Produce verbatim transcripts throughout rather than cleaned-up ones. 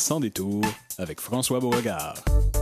Sans détour avec François Beauregard.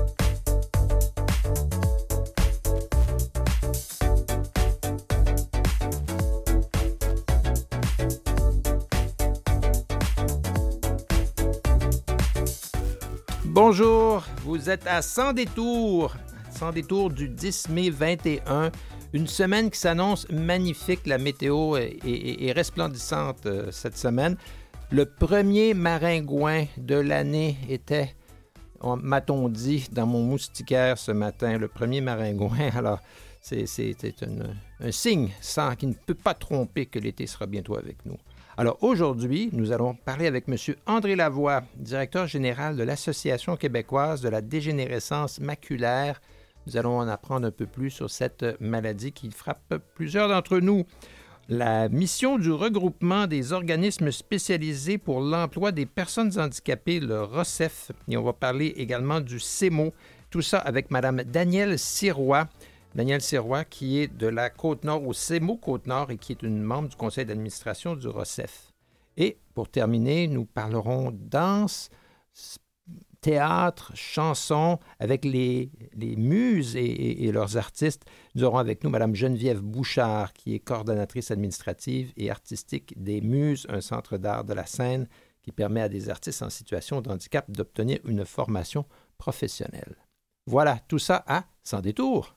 Bonjour, vous êtes à Sans détour, Sans détour du dix mai vingt et un. Une semaine qui s'annonce magnifique. La météo est, est, est resplendissante euh, cette semaine. Le premier maringouin de l'année était, m'a-t-on dit, dans mon moustiquaire ce matin. Le premier maringouin. Alors, c'est, c'est, c'est une, un signe sans, qui ne peut pas tromper que l'été sera bientôt avec nous. Alors, aujourd'hui, nous allons parler avec M. André Lavoie, directeur général de l'Association québécoise de la dégénérescence maculaire. Nous allons en apprendre un peu plus sur cette maladie qui frappe plusieurs d'entre nous. La mission du regroupement des organismes spécialisés pour l'emploi des personnes handicapées, le R O S E F, et on va parler également du C E M O. Tout ça avec Mme Danielle Sirois. Danielle Sirois, qui est de la Côte-Nord, au C E M O Côte-Nord, et qui est une membre du conseil d'administration du R O S E F. Et pour terminer, nous parlerons danse, théâtre, chansons, avec les, les muses et, et, et leurs artistes. Nous aurons avec nous Mme Geneviève Bouchard, qui est coordonnatrice administrative et artistique des Muses, un centre d'art de la scène qui permet à des artistes en situation de handicap d'obtenir une formation professionnelle. Voilà, tout ça à Sans détour.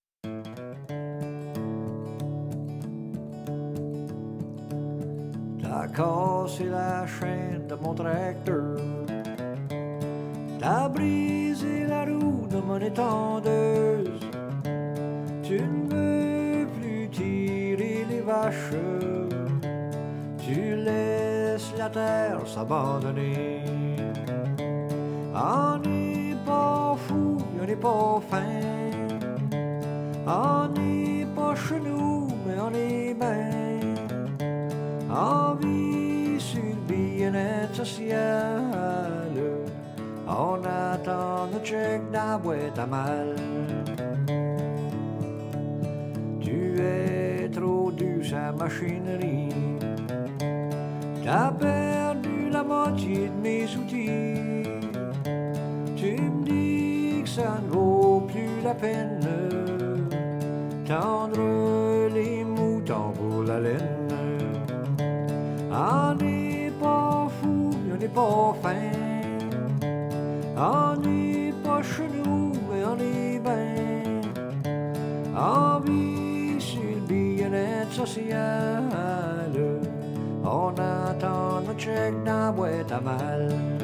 T'as cassé la chaîne de mon tracteur, t'as brisé la roue de mon étendeuse, tu ne veux plus tirer les vaches, tu laisses la terre s'abandonner. On n'est pas fou, on n'est pas fin, on n'est pas chez nous, mais on est bien. On vit sur le bien-être social, on attend le chèque dans la boîte à mal. Tu es trop dur sa machinerie, t'as perdu la moitié de mes outils. Tu me dis que ça ne vaut plus la peine, tendre les moutons pour la laine. On n'est pas fou, on n'est pas fin, on n'est pas chez nous, mais on est bien. On vit sur le bien-être social, on attend notre chèque dans la boîte à mal.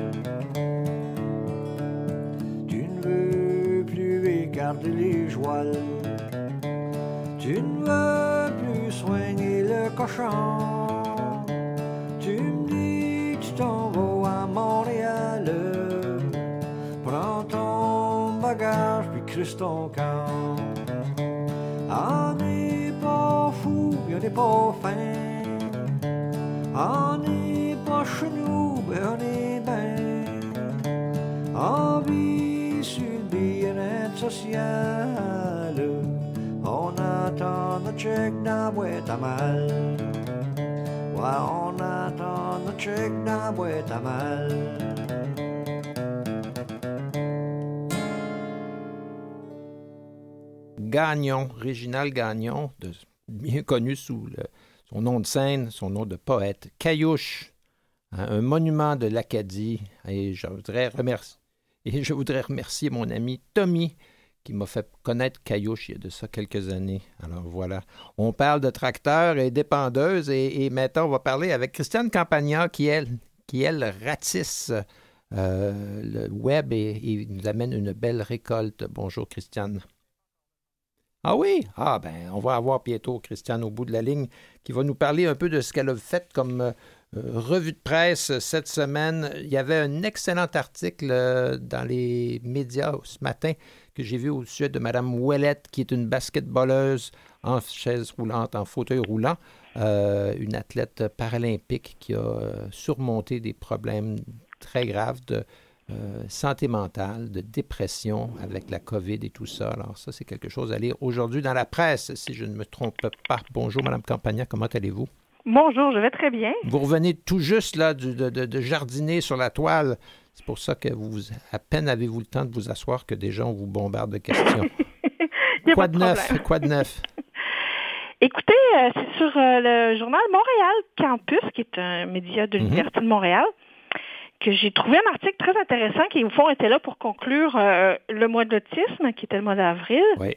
Tu ne veux plus écarter les jouals, tu ne veux plus soigner le cochon. Tu me dis que tu t'en vas à Montréal, prends ton bagage puis crisse ton camp. On n'est pas fou, on n'est pas fin, on n'est pas chez nous, mais on est bien. On vit sur le bien-être social, on attend notre chèque dans la boîte à mal. Ouais, on attend notre chèque dans la boîte à mal. Gagnon, Réginald Gagnon, de, bien connu sous le, son nom de scène, son nom de poète, Caillouche, hein, un monument de l'Acadie. Et je voudrais remercier, et je voudrais remercier mon ami Tommy, qui m'a fait connaître Caillouche il y a de ça quelques années. Alors voilà, on parle de tracteurs et d'épandeuses et, et maintenant on va parler avec Christiane Campagna qui, elle, qui, elle ratisse euh, le web et, et nous amène une belle récolte. Bonjour Christiane. Ah oui? Ah ben, on va avoir bientôt Christiane au bout de la ligne qui va nous parler un peu de ce qu'elle a fait comme euh, revue de presse cette semaine. Il y avait un excellent article euh, dans les médias ce matin que j'ai vu au sujet de Mme Ouellette, qui est une basketballeuse en chaise roulante, en fauteuil roulant, euh, une athlète paralympique qui a euh, surmonté des problèmes très graves de euh, santé mentale, de dépression avec la COVID et tout ça. Alors ça, c'est quelque chose à lire aujourd'hui dans la presse, si je ne me trompe pas. Bonjour, Mme Campagna, comment allez-vous? Bonjour, je vais très bien. Vous revenez tout juste là du- de, de- de jardiner sur la toile. C'est pour ça que vous, à peine avez-vous le temps de vous asseoir que déjà on vous bombarde de questions. Il y a Quoi pas de de neuf? problème. Quoi de neuf? Écoutez, euh, c'est sur euh, le journal Montréal Campus, qui est un média de l'Université de Montréal, que j'ai trouvé un article très intéressant qui, au fond, était là pour conclure euh, le mois de l'autisme, qui était le mois d'avril. Oui.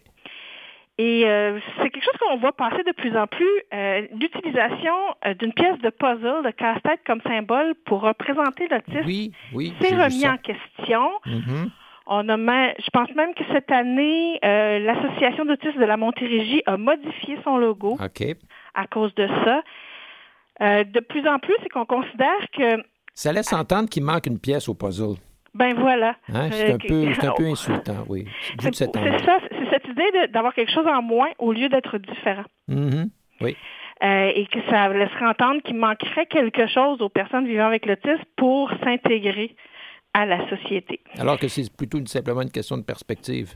Et euh, c'est quelque chose qu'on voit passer de plus en plus, euh, l'utilisation euh, d'une pièce de puzzle, de casse-tête comme symbole pour représenter l'autisme. Oui, oui. C'est j'ai vu remis ça. en question. Mhm. On a même, je pense même que cette année, euh, l'Association d'autisme de la Montérégie a modifié son logo OK. à cause de ça. Euh, de plus en plus, c'est qu'on considère que, Ça laisse entendre qu'il manque une pièce au puzzle. ben voilà. Hein? C'est, Euh, un que- peu, c'est un peu insultant, oui. Vu C'est de cet c'est angle. ça, c'est cette idée de- d'avoir quelque chose en moins au lieu d'être différent. Mhm. Oui. Euh, et que ça laisserait entendre qu'il manquerait quelque chose aux personnes vivant avec l'autisme pour s'intégrer à la société. Alors que c'est plutôt une- simplement une question de perspective.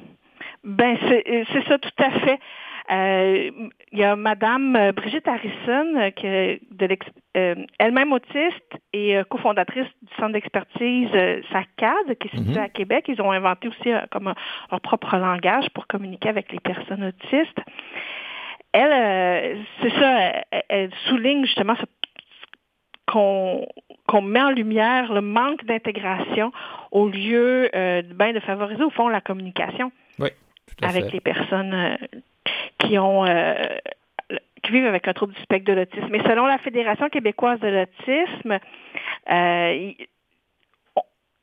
Ben c'est c'est ça tout à fait. Euh, Il y a Madame euh, Brigitte Harrison, euh, que de l'ex- euh, elle-même autiste et euh, cofondatrice du centre d'expertise euh, SACAD, qui est situé Mhm. à Québec. Ils ont inventé aussi euh, comme un- leur propre langage pour communiquer avec les personnes autistes. Elle, euh, c'est ça, elle, elle souligne justement ce- qu'on qu'on met en lumière le manque d'intégration au lieu euh, ben, de favoriser au fond la communication Oui, tout à avec fait. les personnes euh, qui ont euh, qui vivent avec un trouble du spectre de l'autisme. Mais selon la Fédération québécoise de l'autisme, euh, il- on-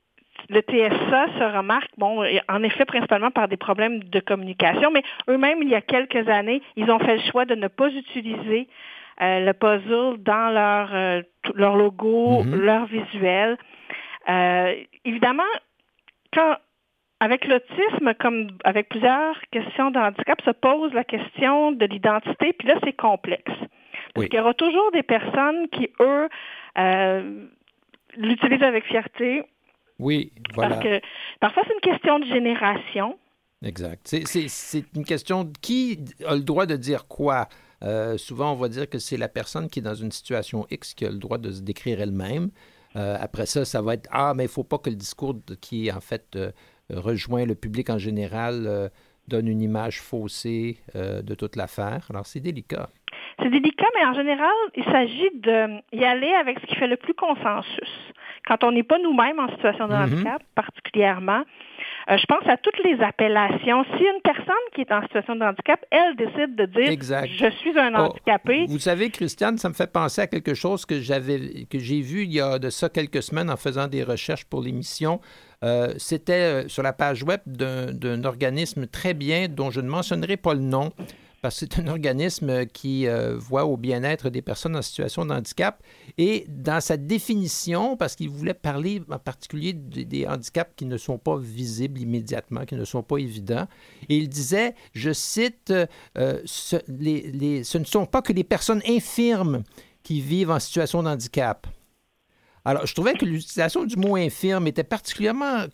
le T S A se remarque, bon, en effet, principalement par des problèmes de communication, mais eux-mêmes, il y a quelques années, ils ont fait le choix de ne pas utiliser euh, le puzzle dans leur, euh, tout- leur logo, Mhm. leur visuel. Euh, évidemment, quand avec l'autisme, comme avec plusieurs questions de handicap, se pose la question de l'identité, puis là, c'est complexe. Parce Oui. qu'il y aura toujours des personnes qui, eux, euh, l'utilisent avec fierté, Oui, voilà. parce que parfois, c'est une question de génération. Exact. C'est, c'est, c'est une question de qui a le droit de dire quoi. Euh, souvent, on va dire que c'est la personne qui est dans une situation X qui a le droit de se décrire elle-même. Euh, après ça, ça va être « Ah, mais il ne faut pas que le discours de- qui, en fait, euh, rejoint le public en général euh, donne une image faussée euh, de toute l'affaire. » Alors, c'est délicat. C'est délicat, mais en général, il s'agit d'y aller avec ce qui fait le plus consensus. Quand on n'est pas nous-mêmes en situation de Mhm. handicap, particulièrement, euh, je pense à toutes les appellations. Si une personne qui est en situation de handicap, elle décide de dire Exact. « je suis un Oh, handicapé », vous savez, Christiane, ça me fait penser à quelque chose que j'avais, que j'ai vu il y a de ça quelques semaines en faisant des recherches pour l'émission. Euh, c'était euh, sur la page web d'un, d'un organisme très bien dont je ne mentionnerai pas le nom parce que c'est un organisme qui euh, voit au bien-être des personnes en situation de handicap. Et dans sa définition, parce qu'il voulait parler en particulier des, des handicaps qui ne sont pas visibles immédiatement, qui ne sont pas évidents, et il disait, je cite, euh, ce, les, les, ce ne sont pas que les personnes infirmes qui vivent en situation de handicap. Alors, je trouvais que l'utilisation du mot infirme était particulièrement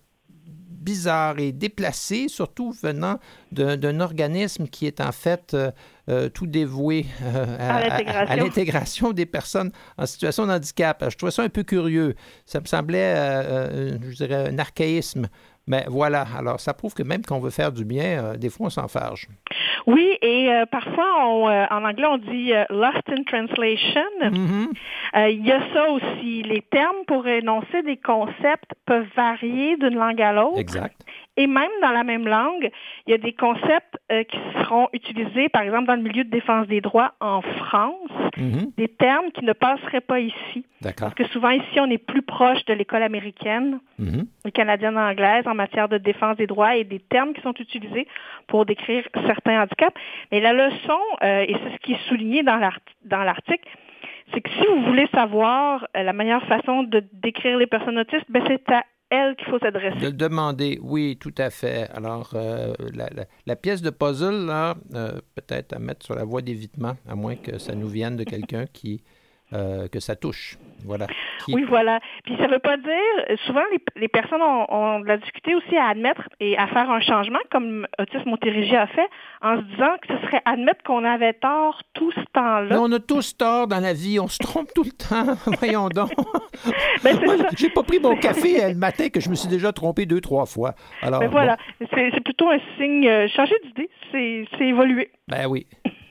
bizarre et déplacée, surtout venant d'un, d'un organisme qui est en fait euh, euh, tout dévoué euh, à, À l'intégration. à- à l'intégration des personnes en situation de handicap. Je trouvais ça un peu curieux. Ça me semblait, euh, euh, je dirais, un archaïsme. Mais voilà, alors ça prouve que même quand on veut faire du bien, euh, des fois on s'enfarge. Oui, et euh, parfois, on, euh, en anglais, on dit euh, lost in translation. Mhm. Euh, Il y a ça aussi. Les termes pour énoncer des concepts peuvent varier d'une langue à l'autre. Exact. Et même dans la même langue, il y a des concepts euh, qui seront utilisés, par exemple, dans le milieu de défense des droits en France, Mhm. des termes qui ne passeraient pas ici. D'accord. Parce que souvent, ici, on est plus proche de l'école américaine, Mhm. et canadienne anglaise en matière de défense des droits et des termes qui sont utilisés pour décrire certains handicaps. Mais la leçon, euh, et c'est ce qui est souligné dans, l'art- dans l'article, c'est que si vous voulez savoir euh, la meilleure façon de décrire les personnes autistes, ben c'est à elles qu'il faut s'adresser. De le demander, oui, tout à fait. Alors, euh, la, la- la pièce de puzzle, là, euh, peut-être à mettre sur la voie d'évitement, à moins que ça nous vienne de quelqu'un qui euh, que ça touche. Voilà. Qui... Oui, voilà. Puis ça ne veut pas dire, souvent les, les personnes ont, ont de la difficulté aussi à admettre et à faire un changement, comme Autisme Montérégie a fait, en se disant que ce serait admettre qu'on avait tort tout ce temps-là. Mais on a tous tort dans la vie, on se trompe tout le temps. Voyons donc. Ben, c'est Moi, ça. j'ai pas pris mon café le matin que je me suis déjà trompé deux, trois fois. Alors, Ben voilà, bon. c'est, c'est plutôt un signe, euh, changer d'idée, c'est, c'est évoluer. Ben oui.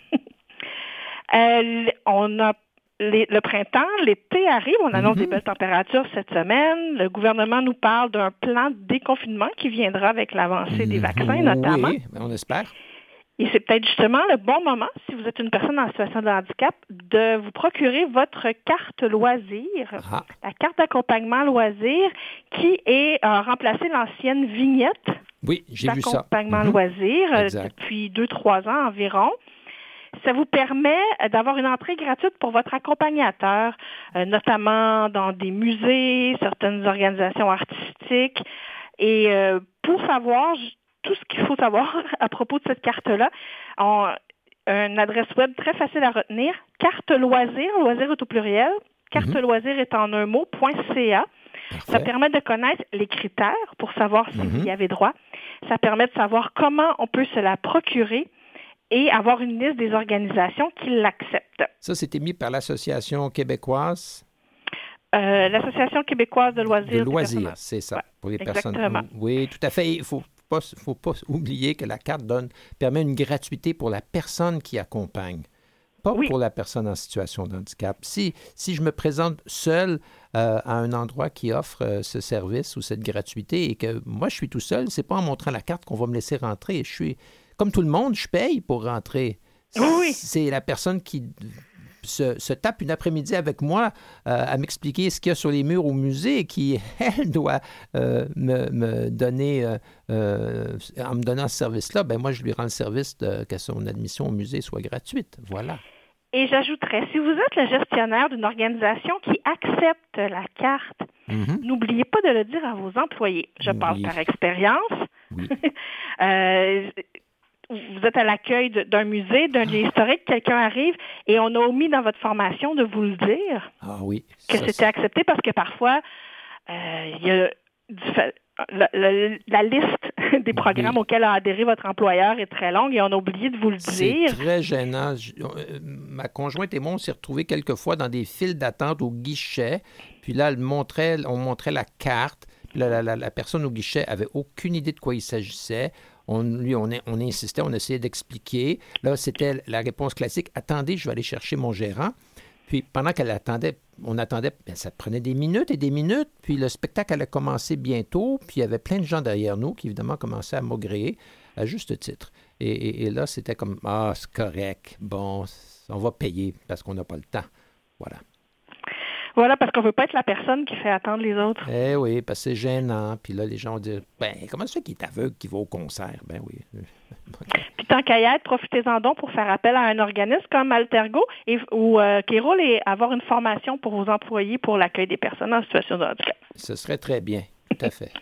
euh, on a Les, le printemps, l'été arrive, on annonce Mm-hmm. des belles températures cette semaine. Le gouvernement nous parle d'un plan de déconfinement qui viendra avec l'avancée des vaccins, notamment. Oui, on espère. Et c'est peut-être justement le bon moment, si vous êtes une personne en situation de handicap, de vous procurer votre carte loisir, Ah. la carte d'accompagnement loisir, qui est a remplacé l'ancienne vignette Oui, j'ai vu ça. d'accompagnement Mm-hmm. loisir euh, Exact. depuis deux, trois ans environ. Ça vous permet d'avoir une entrée gratuite pour votre accompagnateur, euh, notamment dans des musées, certaines organisations artistiques. Et euh, pour savoir tout ce qu'il faut savoir à propos de cette carte-là, on, une adresse web très facile à retenir, carte loisir, loisir est au pluriel, carte Mm-hmm. loisir est en un mot, .ca. Parfait. Ça permet de connaître les critères pour savoir si Mm-hmm. vous y avez droit. Ça permet de savoir comment on peut se la procurer et avoir une liste des organisations qui l'acceptent. Ça, c'était mis par l'Association québécoise Euh, L'Association québécoise de loisirs. de des loisirs, personnes- c'est ça, Ouais, pour les exactement. personnes. Oui, tout à fait. Il ne faut pas, faut pas oublier que la carte donne, permet une gratuité pour la personne qui accompagne, pas Oui. pour la personne en situation de handicap. Si, si je me présente seul euh, à un endroit qui offre euh, ce service ou cette gratuité et que moi, je suis tout seul, c'est pas en montrant la carte qu'on va me laisser rentrer. Je suis, comme tout le monde, je paye pour rentrer. Oui. C'est la personne qui se, se tape une après-midi avec moi euh, à m'expliquer ce qu'il y a sur les murs au musée qui, elle, doit euh, me, me donner, euh, euh, en me donnant ce service-là, ben moi, je lui rends le service de, que son admission au musée soit gratuite. Voilà. Et j'ajouterais, si vous êtes le gestionnaire d'une organisation qui accepte la carte, Mm-hmm. n'oubliez pas de le dire à vos employés. Je Oui. parle par expérience. Oui. euh, vous êtes à l'accueil de- d'un musée, d'un lieu historique, quelqu'un arrive et on a omis dans votre formation de vous le dire Ah oui. que Ça, c'était c'est- accepté parce que parfois, euh, il y a du fa- la, la- la liste des programmes Oui. auxquels a adhéré votre employeur est très longue et on a oublié de vous le C'est dire. très gênant. Je- euh, ma conjointe et moi, on s'est retrouvés quelquefois dans des files d'attente au guichet. Puis là, elle montrait, on montrait la carte. Puis là, la, la- la personne au guichet avait aucune idée de quoi il s'agissait. On, lui, on, on insistait, on essayait d'expliquer. Là, c'était la réponse classique. Attendez, je vais aller chercher mon gérant. Puis pendant qu'elle attendait, on attendait, bien, ça prenait des minutes et des minutes. Puis le spectacle allait commencer bientôt. Puis il y avait plein de gens derrière nous qui, évidemment, commençaient à maugréer, à juste titre. Et, et- et là, c'était comme, ah, c'est correct. Bon, on va payer parce qu'on n'a pas le temps. Voilà. Voilà, parce qu'on ne veut pas être la personne qui fait attendre les autres. Eh oui, parce que c'est gênant. Puis là, les gens vont dire, ben, comment ça fait qu'il est aveugle qui va au concert? Ben oui. Puis tant qu'à y être, profitez-en donc pour faire appel à un organisme comme Altergo et, ou euh, Kéroul et avoir une formation pour vos employés pour l'accueil des personnes en situation de handicap. Ce serait très bien. Tout à fait.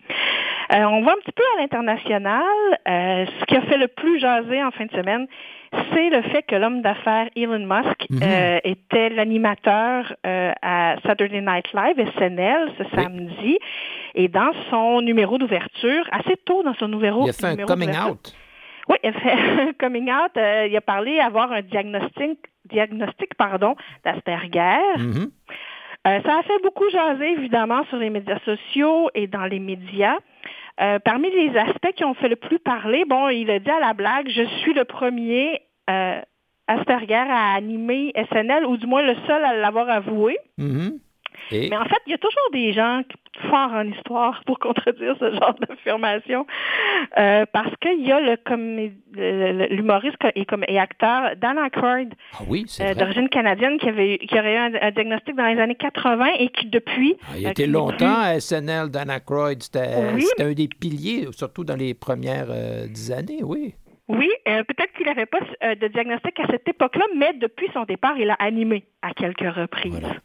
Euh, on va un petit peu à l'international. Euh, ce qui a fait le plus jaser en fin de semaine, c'est le fait que l'homme d'affaires Elon Musk Mhm. euh, était l'animateur euh, à Saturday Night Live, S N L, ce samedi. Et dans son numéro d'ouverture, assez tôt dans son numéro Il a fait un numéro coming d'ouverture- out. Oui, il a fait un coming out. Euh, il a parlé avoir un diagnostic, diagnostic pardon, d'Asperger. Mhm. Euh, ça a fait beaucoup jaser, évidemment, sur les médias sociaux et dans les médias. Euh, parmi les aspects qui ont fait le plus parler, bon, il a dit à la blague, je suis le premier euh, Asperger à animer S N L, ou du moins le seul à l'avoir avoué. Mhm. Et Mais en fait, il y a toujours des gens forts en histoire pour contredire ce genre d'affirmation, euh, parce qu'il y a le comé- le- le- l'humoriste et, comme- et acteur Dan Aykroyd, ah oui, c'est euh, vrai. d'origine canadienne, qui, avait, qui aurait eu un, un diagnostic dans les années quatre-vingts et qui, depuis... Ah, il euh, a été qui n'est longtemps à S N L, Dan Aykroyd. C'était Oui. c'était un des piliers, surtout dans les premières euh, dix années, oui. Oui, euh, peut-être qu'il n'avait pas euh, de diagnostic à cette époque-là, mais depuis son départ, il a animé à quelques reprises. Voilà.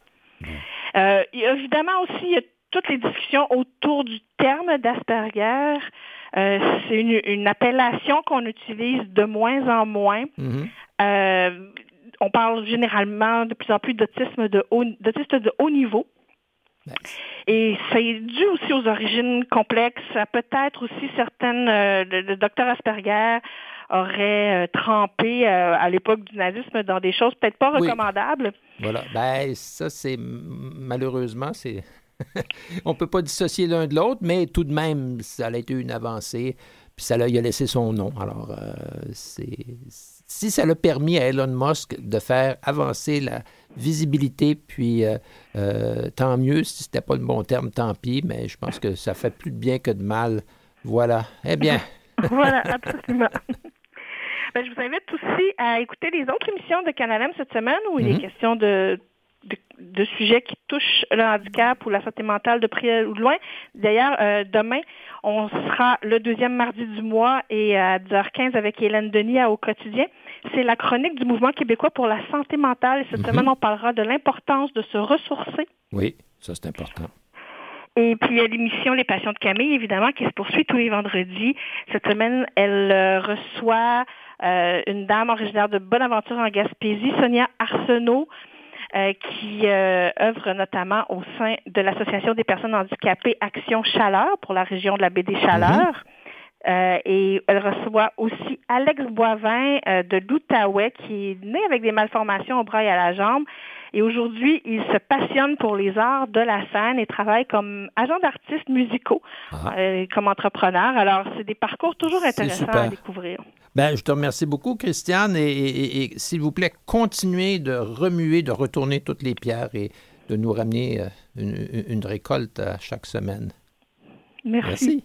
Euh, il y a évidemment aussi il y a toutes les discussions autour du terme d'Asperger. Euh, c'est une, une appellation qu'on utilise de moins en moins. Mhm. Euh, on parle généralement de plus en plus d'autisme de haut, d'autistes de haut niveau. Et c'est dû aussi aux origines complexes. Peut-être aussi certaines, euh, le, le docteur Asperger aurait euh, trempé euh, à l'époque du nazisme dans des choses peut-être pas recommandables. Oui. Voilà. Ben ça, c'est malheureusement, c'est on peut pas dissocier l'un de l'autre, mais tout de même, ça a été une avancée. Puis ça lui a laissé son nom. Alors, euh, c'est si ça l'a permis à Elon Musk de faire avancer la visibilité, puis euh, euh, tant mieux. Si c'était pas le bon terme, tant pis. Mais je pense que ça fait plus de bien que de mal. Voilà. Eh bien. Voilà, absolument. Ben, je vous invite aussi à écouter les autres émissions de Canal M cette semaine où il mm-hmm. est question de, de, de sujets qui touchent le handicap ou la santé mentale de près ou de loin. D'ailleurs, euh, demain, on sera le deuxième mardi du mois et à dix heures quinze avec Hélène Denis à Au Quotidien. C'est la chronique du Mouvement québécois pour la santé mentale. Et cette mm-hmm. semaine, on parlera de l'importance de se ressourcer. Oui, ça c'est important. Et puis, il y a l'émission Les Passions de Camille, évidemment, qui se poursuit tous les vendredis. Cette semaine, elle euh, reçoit euh, une dame originaire de Bonaventure en Gaspésie, Sonia Arsenault, euh, qui euh, œuvre notamment au sein de l'Association des personnes handicapées Action Chaleur pour la région de la baie des Chaleurs. Mm-hmm. Euh, et elle reçoit aussi Alex Boivin euh, de l'Outaouais, qui est né avec des malformations au bras et à la jambe. Et aujourd'hui, il se passionne pour les arts de la scène et travaille comme agent d'artistes musicaux, ah. euh, comme entrepreneur. Alors, c'est des parcours toujours intéressants à découvrir. Bien, je te remercie beaucoup, Christiane. Et, et, et s'il vous plaît, continuez de remuer, de retourner toutes les pierres et de nous ramener une, une récolte à chaque semaine. Merci. Merci.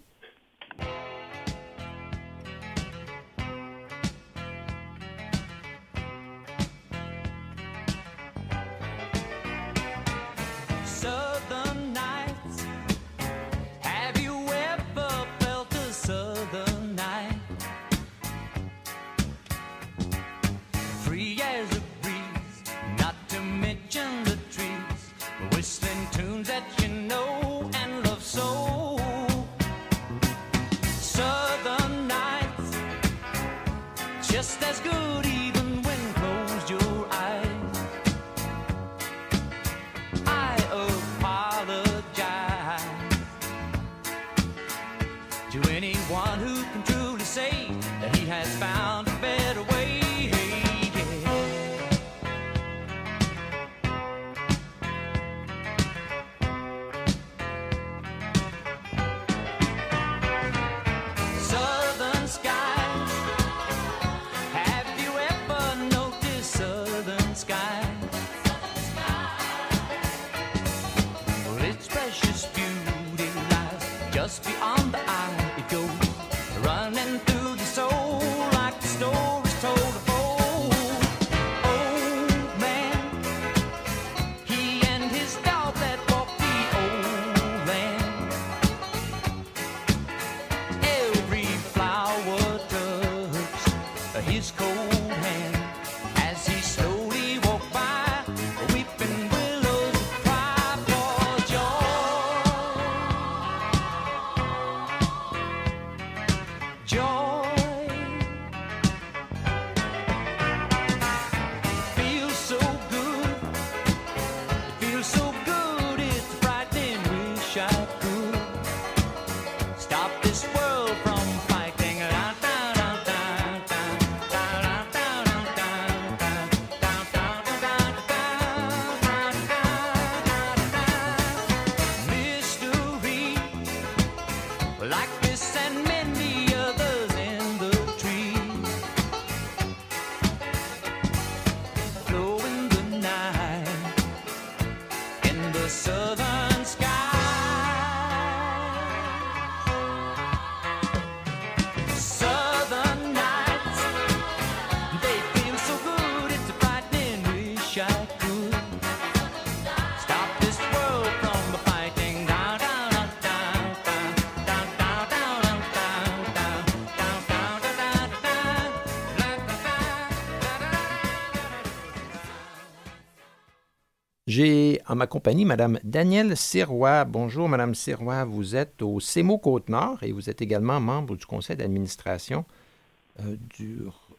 J'ai en ma compagnie Mme Danielle Sirois. Bonjour, Mme Sirois. Vous êtes au C E M O Côte-Nord et vous êtes également membre du conseil d'administration euh, du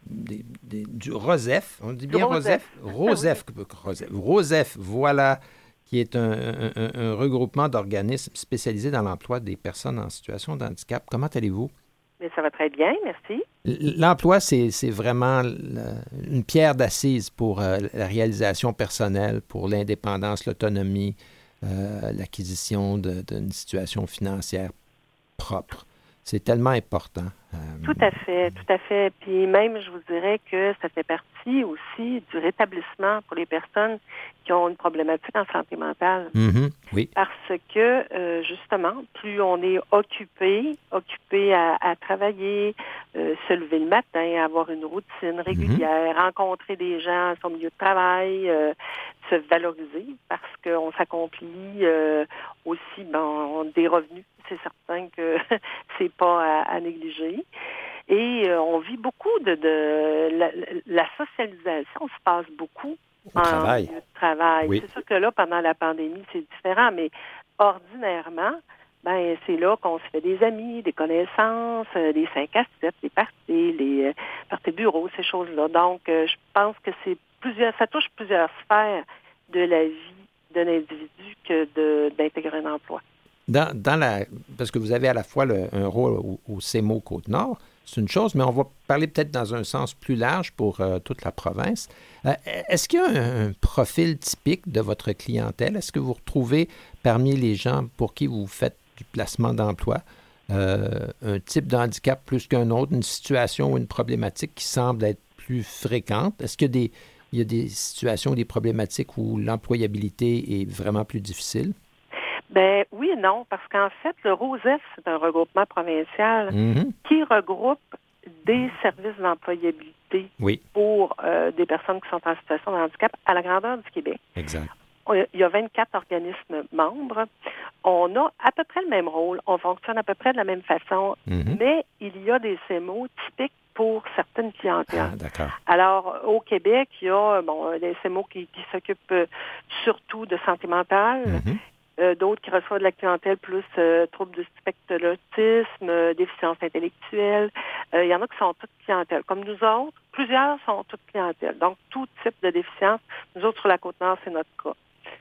des, des, du ROSEF. On dit bien ROSEF. ROSEF. ROSEF. ROSEF, voilà, qui est un, un, un regroupement d'organismes spécialisés dans l'emploi des personnes en situation de handicap. Comment allez-vous? Mais ça va très bien, merci. L'emploi, c'est, c'est vraiment une pierre d'assise pour euh, la réalisation personnelle, pour l'indépendance, l'autonomie, euh, l'acquisition de, d'une situation financière propre. C'est tellement important. Euh, tout à fait, tout à fait. Puis même, je vous dirais que ça fait partie aussi du rétablissement pour les personnes qui ont une problématique en santé mentale. Mm-hmm, oui. Parce que, euh, justement, plus on est occupé, occupé à, à travailler, euh, se lever le matin, avoir une routine régulière, mm-hmm. rencontrer des gens à son milieu de travail, euh, se valoriser parce qu'on s'accomplit euh, aussi bon, des revenus. C'est certain que c'est pas à, à négliger. Et euh, on vit beaucoup de, de la, la socialisation se passe beaucoup au en travail. milieu de travail. Oui. C'est sûr que là, pendant la pandémie, c'est différent, mais ordinairement, ben c'est là qu'on se fait des amis, des connaissances, euh, des cinq à sept, des parties, les euh, parties bureaux, ces choses-là. Donc, euh, je pense que c'est plusieurs, ça touche plusieurs sphères de la vie d'un individu que de, d'intégrer un emploi. Dans, dans la, parce que vous avez à la fois le, un rôle au, au C M O Côte-Nord, c'est une chose, mais on va parler peut-être dans un sens plus large pour euh, toute la province. Euh, est-ce qu'il y a un, un profil typique de votre clientèle? Est-ce que vous retrouvez parmi les gens pour qui vous faites du placement d'emploi euh, un type de handicap plus qu'un autre, une situation ou une problématique qui semble être plus fréquente? Est-ce qu'il y a des, il y a des situations, des problématiques où l'employabilité est vraiment plus difficile? Ben oui et non, parce qu'en fait, le ROSEF, c'est un regroupement provincial mm-hmm. qui regroupe des services d'employabilité oui. pour euh, des personnes qui sont en situation de handicap à la grandeur du Québec. Exact. Il y a vingt-quatre organismes membres. On a à peu près le même rôle. On fonctionne à peu près de la même façon, mm-hmm. mais il y a des C M O typiques pour certaines clientèles. Ah, d'accord. Alors, au Québec, il y a bon, des C M O qui, qui s'occupent euh, surtout de santé mentale, mm-hmm. Euh, d'autres qui reçoivent de la clientèle plus euh, troubles du spectre de l'autisme, euh, déficience intellectuelle. Euh, il y en a qui sont toutes clientèles. Comme nous autres, plusieurs sont toutes clientèles. Donc, tout type de déficience. Nous autres, sur la Côte-Nord, c'est notre cas.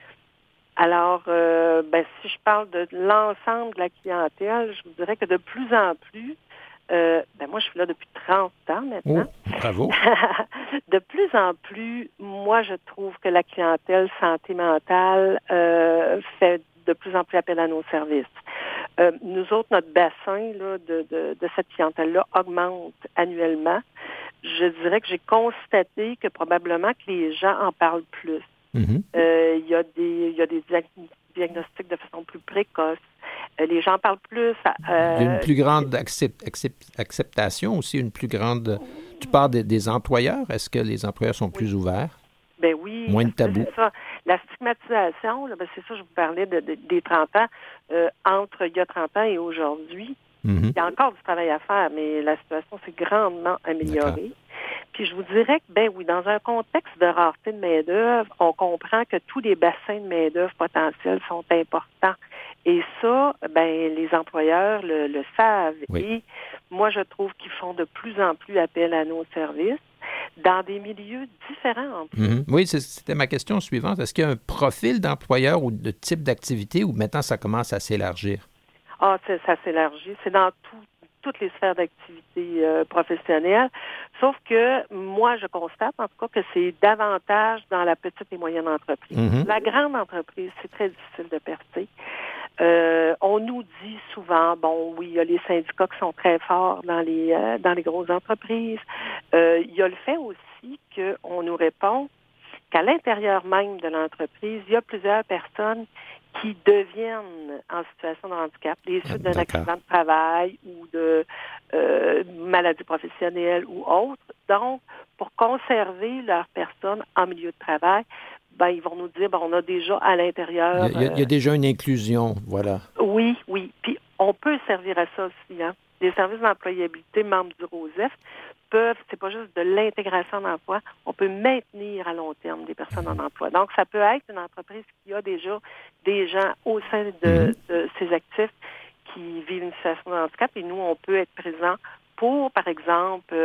Alors, euh, ben, si je parle de l'ensemble de la clientèle, je vous dirais que de plus en plus, euh, ben moi, je suis là depuis trente ans maintenant. Oh, bravo. De plus en plus, moi, je trouve que la clientèle santé mentale euh, fait de plus en plus appel à nos services. Euh, nous autres, notre bassin là, de, de, de cette clientèle-là augmente annuellement. Je dirais que j'ai constaté que probablement que les gens en parlent plus. Mm-hmm. Euh, il y a des, il y a des diagnostics de façon plus précoce. Euh, les gens parlent plus. Euh, il y a une plus grande accept, accept, acceptation aussi, une plus grande... Tu parles des, des employeurs. Est-ce que les employeurs sont plus oui. ouverts? Ben oui. Moins de tabous. C'est ça. La stigmatisation, là, ben c'est ça, je vous parlais de, de, des trente ans. Euh, entre il y a trente ans et aujourd'hui, mm-hmm. il y a encore du travail à faire, mais la situation s'est grandement améliorée. D'accord. Puis je vous dirais que, ben oui, dans un contexte de rareté de main-d'œuvre, on comprend que tous les bassins de main-d'œuvre potentiels sont importants. Et ça, ben les employeurs le, le savent. Oui. Et moi, je trouve qu'ils font de plus en plus appel à nos services dans des milieux différents. En plus. Mm-hmm. Oui, c'était ma question suivante. Est-ce qu'il y a un profil d'employeur ou de type d'activité où maintenant ça commence à s'élargir? Ah, ça, ça s'élargit. C'est dans tout. toutes les sphères d'activité euh, professionnelle, sauf que moi, je constate en tout cas que c'est davantage dans la petite et moyenne entreprise. Mm-hmm. La grande entreprise, c'est très difficile de percer. Euh, on nous dit souvent, bon, oui, il y a les syndicats qui sont très forts dans les euh, dans les grosses entreprises. Euh, il y a le fait aussi qu'on nous répond qu'à l'intérieur même de l'entreprise, il y a plusieurs personnes qui deviennent en situation de handicap, les suites d'un D'accord. accident de travail ou de euh, maladie professionnelle ou autre. Donc, pour conserver leur personne en milieu de travail, ben ils vont nous dire, ben on a déjà à l'intérieur... Il y a, il y a déjà une inclusion, voilà. Oui, oui. Puis, on peut servir à ça aussi, hein. Les services d'employabilité membres du ROSEF peuvent, c'est pas juste de l'intégration d'emploi, on peut maintenir à long terme des personnes en emploi. Donc, ça peut être une entreprise qui a déjà des gens au sein de, mm-hmm. de ses actifs qui vivent une situation de handicap et nous, on peut être présents pour, par exemple, euh,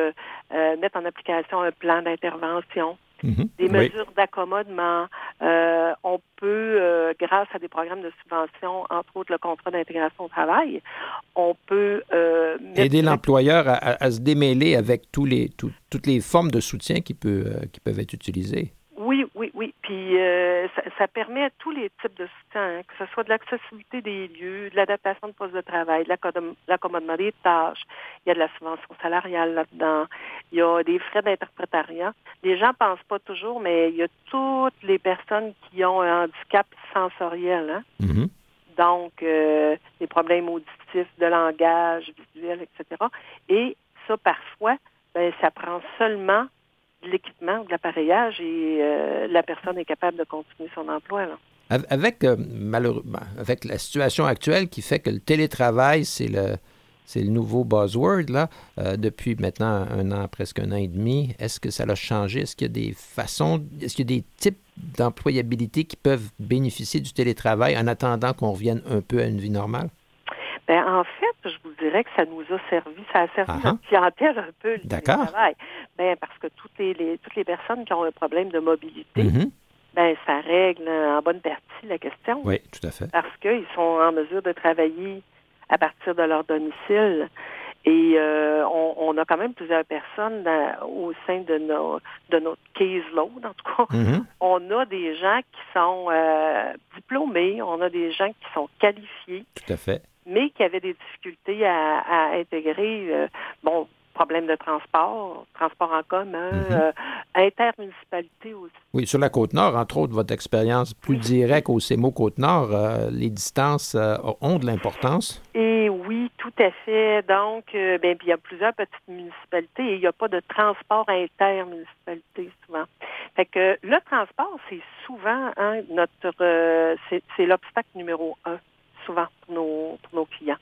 euh, mettre en application un plan d'intervention, Mm-hmm. des Oui. mesures d'accommodement. Euh, on peut, euh, grâce à des programmes de subvention, entre autres le contrat d'intégration au travail, on peut euh, mettre- Aider l'employeur à, à- à se démêler avec tous les, tout- toutes les formes de soutien qui, peut, euh, qui peuvent être utilisées. Oui, oui, oui. Puis euh, ça, ça permet à tous les types de soutien, hein, que ce soit de l'accessibilité des lieux, de l'adaptation de postes de travail, de l'accom- l'accommodement des tâches. Il y a de la subvention salariale là-dedans. Il y a des frais d'interprétariat. Les gens pensent pas toujours, mais il y a toutes les personnes qui ont un handicap sensoriel, hein? Mhm. Donc euh, des problèmes auditifs, de langage, visuel, et cetera. Et ça, parfois, ben, ça prend seulement de l'équipement ou de l'appareillage et euh, la personne est capable de continuer son emploi. Là. Av- Avec, euh, malheureusement, avec la situation actuelle qui fait que le télétravail, c'est le, c'est le nouveau buzzword, là, euh, depuis maintenant un an, presque un an et demi, est-ce que ça l'a changé? Est-ce qu'il y a des façons, est-ce qu'il y a des types d'employabilité qui peuvent bénéficier du télétravail en attendant qu'on revienne un peu à une vie normale? Ben, en fait, je vous dirais que ça nous a servi, ça a servi Ah-ha. notre clientèle un peu, le D'accord. télétravail. Ben, parce que toutes les, les- toutes les personnes qui ont un problème de mobilité, Mhm. ben, ça règle en bonne partie la question. Oui, tout à fait. Parce qu'ils sont en mesure de travailler à partir de leur domicile. Et euh, on, on a quand même plusieurs personnes dans- au sein de, nos, de notre caseload, en tout cas. Mhm. On a des gens qui sont euh, diplômés, on a des gens qui sont qualifiés, Tout à fait. mais qui avaient des difficultés à, à intégrer, euh, bon, problème de transport, transport en commun, Mhm. euh, intermunicipalité aussi. Oui, sur la Côte-Nord, entre autres, votre expérience plus directe au C M O Côte-Nord, euh, les distances euh, ont de l'importance. Et oui, tout à fait. Donc, euh, ben, puis il y a plusieurs petites municipalités et il n'y a pas de transport intermunicipalité souvent. Fait que le transport, c'est souvent hein, notre, euh, c'est, c'est l'obstacle numéro un, souvent pour nos, pour nos clients.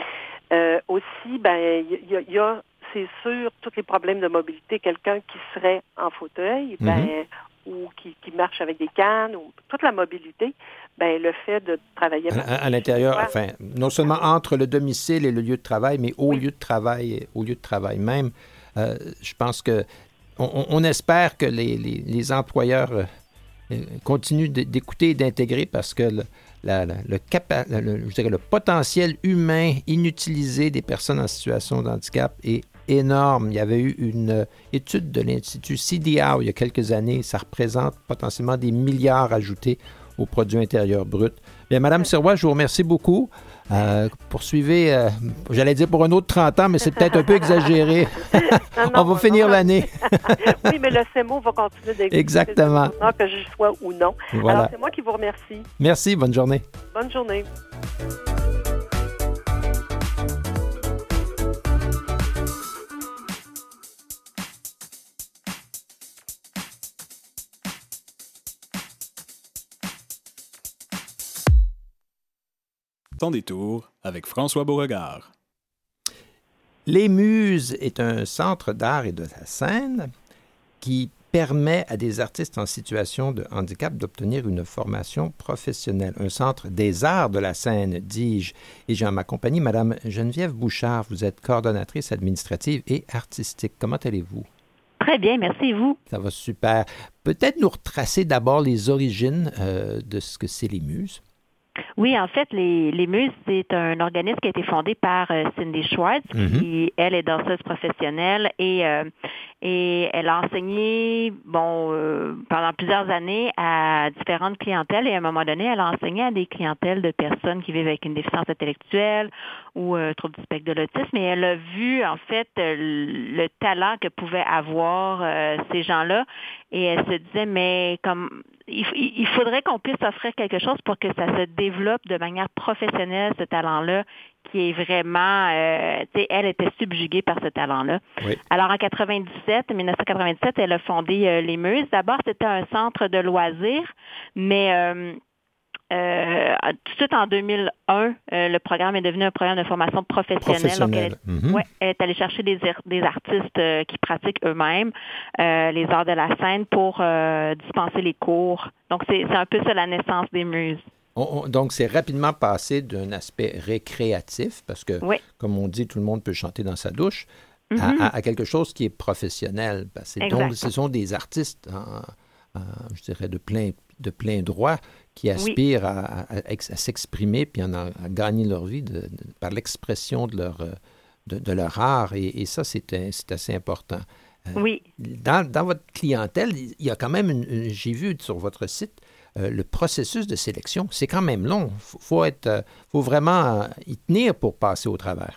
Euh, aussi, ben, il y, a- il y a, c'est sûr, tous les problèmes de mobilité. Quelqu'un qui serait en fauteuil, ben, ou qui, qui marche avec des cannes, ou toute la mobilité, ben, le fait de travailler À, à- à l'intérieur, Ouais. enfin, non seulement entre le domicile et le lieu de travail, mais au Oui. lieu de travail, au lieu de travail même. Euh, je pense que on, on- on espère que les, les- les employeurs euh, euh, continuent d- d'écouter et d'intégrer parce que le, la- la- le, capa- le- je dirais le potentiel humain inutilisé des personnes en situation de handicap est énorme. Il y avait eu une euh, étude de l'Institut C D A O il y a quelques années. Ça représente potentiellement des milliards ajoutés au produit intérieur brut. Bien, Madame Sirois, je vous remercie beaucoup. Euh, poursuivez, euh, j'allais dire pour un autre trente ans, mais c'est peut-être un peu exagéré. Non, non, On va non, finir non. l'année. Oui, mais le C M O va continuer d'exister. Exactement. Que j'y sois ou non. Voilà. Alors, c'est moi qui vous remercie. Merci, bonne journée. Bonne journée. Ton détour avec François Beauregard. Les Muses est un centre d'art et de la scène qui permet à des artistes en situation de handicap d'obtenir une formation professionnelle. Un centre des arts de la scène, dis-je. Et j'ai en ma compagnie Mme Geneviève Bouchard. Vous êtes coordonnatrice administrative et artistique. Comment allez-vous? Très bien, merci et vous. Ça va super. Peut-être nous retracer d'abord les origines euh, de ce que c'est les Muses. Oui, en fait, les, les Muses, c'est un organisme qui a été fondé par euh, Cindy Schwartz, Mhm. qui, elle, est danseuse professionnelle et, euh, et elle a enseigné, bon, euh, pendant plusieurs années à différentes clientèles et à un moment donné, elle a enseigné à des clientèles de personnes qui vivent avec une déficience intellectuelle ou euh, trouble du spectre de l'autisme et elle a vu, en fait, euh, le talent que pouvaient avoir euh, ces gens-là et elle se disait, mais comme il, il faudrait qu'on puisse offrir quelque chose pour que ça se développe de manière professionnelle, ce talent-là, qui est vraiment, euh, tu sais, elle était subjuguée par ce talent-là. Oui. Alors, en quatre-vingt-dix-sept, dix-neuf cent quatre-vingt-dix-sept, elle a fondé euh, les Muses. D'abord, c'était un centre de loisirs, mais euh, euh, tout de suite en deux mille un, euh, le programme est devenu un programme de formation professionnelle. Professionnelle. Donc, elle, Mhm. ouais, elle est allée chercher des, des artistes euh, qui pratiquent eux-mêmes euh, les arts de la scène pour euh, dispenser les cours. Donc, c'est, c'est un peu ça la naissance des Muses. On- on- donc, c'est rapidement passé d'un aspect récréatif, parce que, Oui. comme on dit, tout le monde peut chanter dans sa douche, mm-hmm. à, à quelque chose qui est professionnel. C'est donc, ce sont des artistes, en, en, je dirais, de plein, de plein droit qui aspirent oui. à, à, à, à s'exprimer puis en, à gagner leur vie de, de, par l'expression de leur, de, de leur art. Et, et ça, c'est, c'est assez important. Oui. Dans, dans votre clientèle, il y a quand même, une, une, j'ai vu sur votre site, euh, le processus de sélection. C'est quand même long. Il faut, faut, être, euh, faut vraiment euh, y tenir pour passer au travers.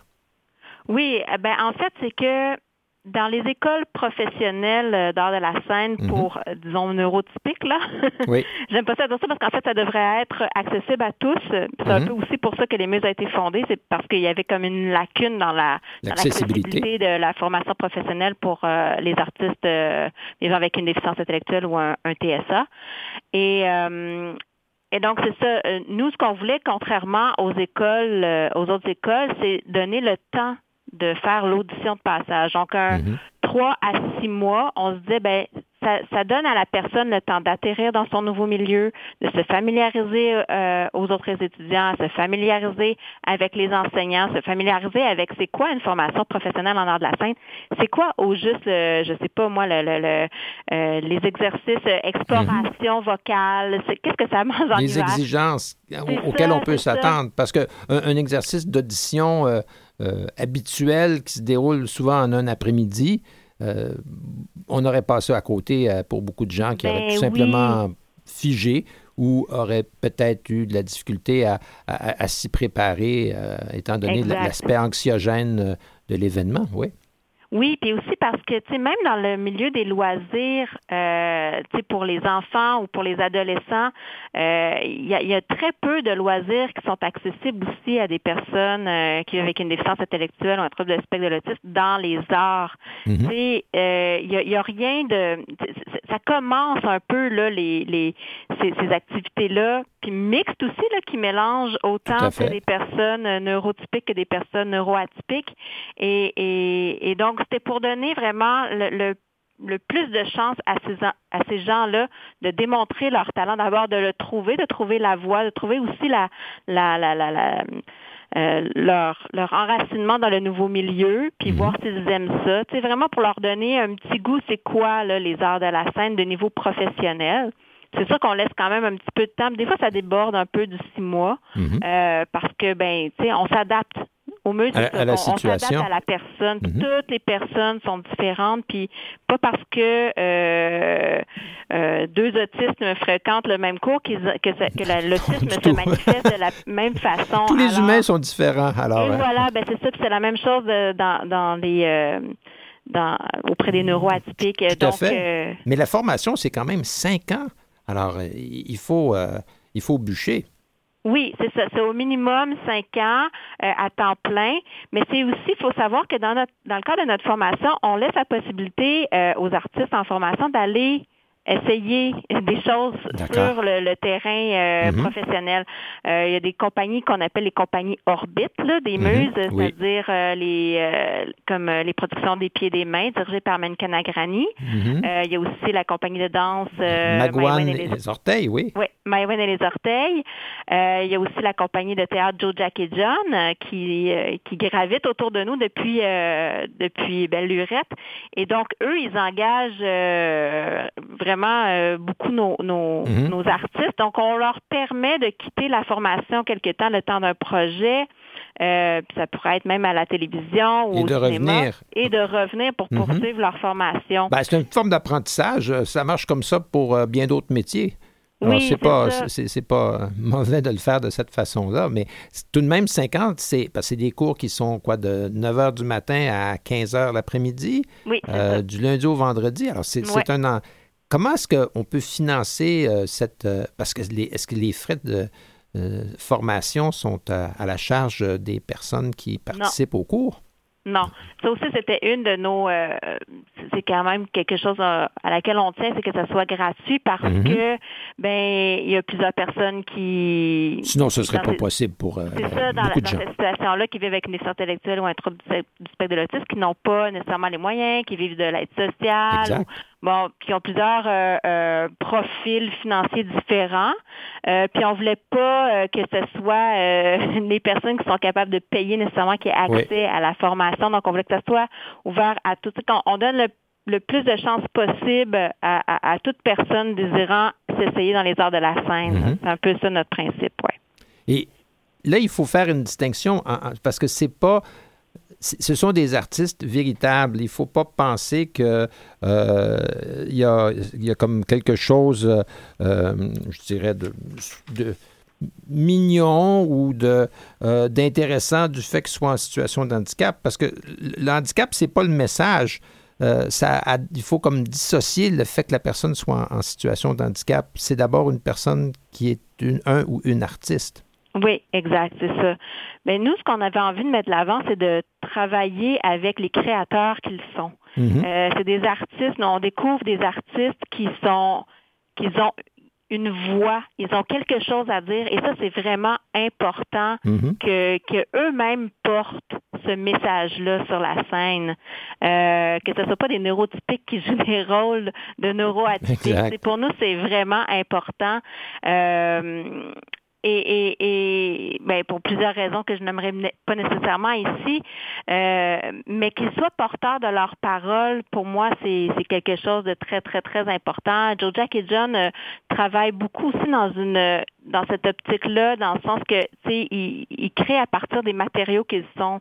Oui, ben en fait, c'est que dans les écoles professionnelles d'art de la scène mm-hmm. pour, disons, neurotypiques, là, oui. j'aime pas ça dire ça parce qu'en fait, ça devrait être accessible à tous. C'est mm-hmm. un peu aussi pour ça que les muses a été fondées, c'est parce qu'il y avait comme une lacune dans, la, dans l'accessibilité de la formation professionnelle pour euh, les artistes, euh, les gens avec une déficience intellectuelle ou un, un T S A. Et... Euh, Et donc, c'est ça. Nous, ce qu'on voulait, contrairement aux écoles, euh, aux autres écoles, c'est donner le temps de faire l'audition de passage. Donc, un mm-hmm. trois à six mois, on se disait, ben ça, ça donne à la personne le temps d'atterrir dans son nouveau milieu, de se familiariser euh, aux autres étudiants, se familiariser avec les enseignants, se familiariser avec c'est quoi une formation professionnelle en art de la scène, c'est quoi au juste, le, je sais pas moi, le, le, le, euh, les exercices exploration mm-hmm. vocale, c'est, qu'est-ce que ça mange en les hiver? Exigences auxquelles ça, on peut s'attendre, ça. Parce qu'un un exercice d'audition euh, euh, habituel qui se déroule souvent en un après-midi, Euh, on aurait passé à côté euh, pour beaucoup de gens qui ben auraient tout simplement oui. figé ou auraient peut-être eu de la difficulté à, à, à s'y préparer, euh, étant donné exact. L'aspect anxiogène de l'événement, oui. Oui, puis aussi parce que, tu sais, même dans le milieu des loisirs, euh, tu sais, pour les enfants ou pour les adolescents, euh, il y a, y a très peu de loisirs qui sont accessibles aussi à des personnes euh, qui vivent avec une déficience intellectuelle ou un trouble de spectre de l'autisme dans les arts. Mm-hmm. Tu sais, euh, il y a, y a rien de... Ça commence un peu, là, les, les ces, ces activités-là, puis mixtes aussi, là, qui mélangent autant des personnes neurotypiques que des personnes neuroatypiques. Et, et, et donc, c'était pour donner vraiment le, le, le plus de chance à ces, à ces gens-là de démontrer leur talent, d'abord de le trouver, de trouver la voie, de trouver aussi la, la, la, la, la euh, leur, leur enracinement dans le nouveau milieu, puis mm-hmm. voir s'ils aiment ça. Tu sais, vraiment pour leur donner un petit goût, c'est quoi là, les arts de la scène de niveau professionnel. C'est sûr qu'on laisse quand même un petit peu de temps. Des fois, ça déborde un peu du six mois mm-hmm. euh, parce que, ben, tu sais, on s'adapte. Au mieux, c'est à, à la on, situation. On s'adapte à la personne. Mm-hmm. Toutes les personnes sont différentes. Puis pas parce que euh, euh, deux autistes fréquentent le même cours qu'ils, que, que la, l'autisme se manifeste de la même façon. Tous les alors, humains sont différents. Alors, et hein. voilà, ben c'est ça. Puis c'est la même chose dans, dans les... Euh, dans, auprès des neuroatypiques. Tout Donc, à fait. Euh, Mais la formation, c'est quand même cinq ans. Alors, il faut, euh, il faut bûcher. Oui, c'est ça. C'est au minimum cinq ans euh, à temps plein. Mais c'est aussi, il faut savoir que dans notre dans le cadre de notre formation, on laisse la possibilité euh, aux artistes en formation d'aller essayer des choses D'accord. sur le, le terrain euh, mm-hmm. professionnel. Euh, il y a des compagnies qu'on appelle les compagnies orbites, là, des muses, mm-hmm. oui. c'est-à-dire euh, les euh, comme euh, les productions des pieds et des mains dirigées par Menka Nagrani. Mm-hmm. Euh, il y a aussi la compagnie de danse euh, Magouane et les, les orteils, oui. Oui, Maïwen et les orteils. Euh, il y a aussi la compagnie de théâtre Joe Jack et John euh, qui euh, qui gravite autour de nous depuis euh, depuis Belle Lurette. Et donc eux, ils engagent euh, vraiment Euh, beaucoup nos, nos, mm-hmm. nos artistes. Donc, on leur permet de quitter la formation quelque temps, le temps d'un projet. Euh, puis ça pourrait être même à la télévision ou et au de cinéma. Revenir. Et de revenir pour mm-hmm. poursuivre leur formation. Ben, c'est une forme d'apprentissage. Ça marche comme ça pour euh, bien d'autres métiers. Alors, oui, c'est, c'est pas, ça. C'est, c'est pas mauvais de le faire de cette façon-là, mais tout de même, cinquante, c'est, parce que c'est des cours qui sont quoi, de neuf heures du matin à quinze heures l'après-midi, oui, euh, du lundi au vendredi. Alors, c'est, ouais. c'est un an. Comment est-ce qu'on peut financer euh, cette... Euh, parce que les, est-ce que les frais de euh, formation sont à, à la charge des personnes qui participent non. au cours? Non. Ça aussi, c'était une de nos... Euh, c'est quand même quelque chose à, à laquelle on tient, c'est que ça soit gratuit parce mm-hmm. que, ben, il y a plusieurs personnes qui... Sinon, ce ne serait pas ces, possible pour euh, c'est ça, dans, beaucoup la, de dans gens. cette situation-là, qui vivent avec une déficience intellectuelle ou un trouble du spectre de l'autisme, qui n'ont pas nécessairement les moyens, qui vivent de l'aide sociale. Exact. Ou, bon, qui ont plusieurs euh, euh, profils financiers différents. Euh, puis on voulait pas euh, que ce soit euh, les personnes qui sont capables de payer nécessairement qui aient accès oui. à la formation. Donc, on voulait que ça soit ouvert à tout. On, on donne le, le plus de chances possible à, à, à toute personne désirant s'essayer dans les arts de la scène. Mm-hmm. C'est un peu ça notre principe, oui. Et là, il faut faire une distinction en, en, parce que c'est pas... Ce sont des artistes véritables. Il ne faut pas penser qu'il euh, y, a, y a comme quelque chose, euh, je dirais, de, de mignon ou de, euh, d'intéressant du fait qu'ils soient en situation de handicap. Parce que le handicap, ce n'est pas le message. Euh, ça a, il faut comme dissocier le fait que la personne soit en, en situation de handicap. C'est d'abord une personne qui est une, un ou une artiste. Oui, exact, c'est ça. Mais nous, ce qu'on avait envie de mettre de l'avant, c'est de travailler avec les créateurs qu'ils sont. Mm-hmm. Euh, c'est des artistes, on découvre des artistes qui sont, qui ont une voix, ils ont quelque chose à dire, et ça, c'est vraiment important mm-hmm. que, que eux-mêmes portent ce message-là sur la scène, euh, que ce ne soit pas des neurotypiques qui jouent des rôles de neuroatypiques. Pour nous, c'est vraiment important. Euh, Et, et, et ben, pour plusieurs raisons que je n'aimerais pas nécessairement ici, euh, mais qu'ils soient porteurs de leurs paroles, pour moi, c'est, c'est quelque chose de très, très, très important. Joe, Jack et John euh, travaillent beaucoup aussi dans une dans cette optique-là, dans le sens que, tu sais, ils, ils créent à partir des matériaux qu'ils sont.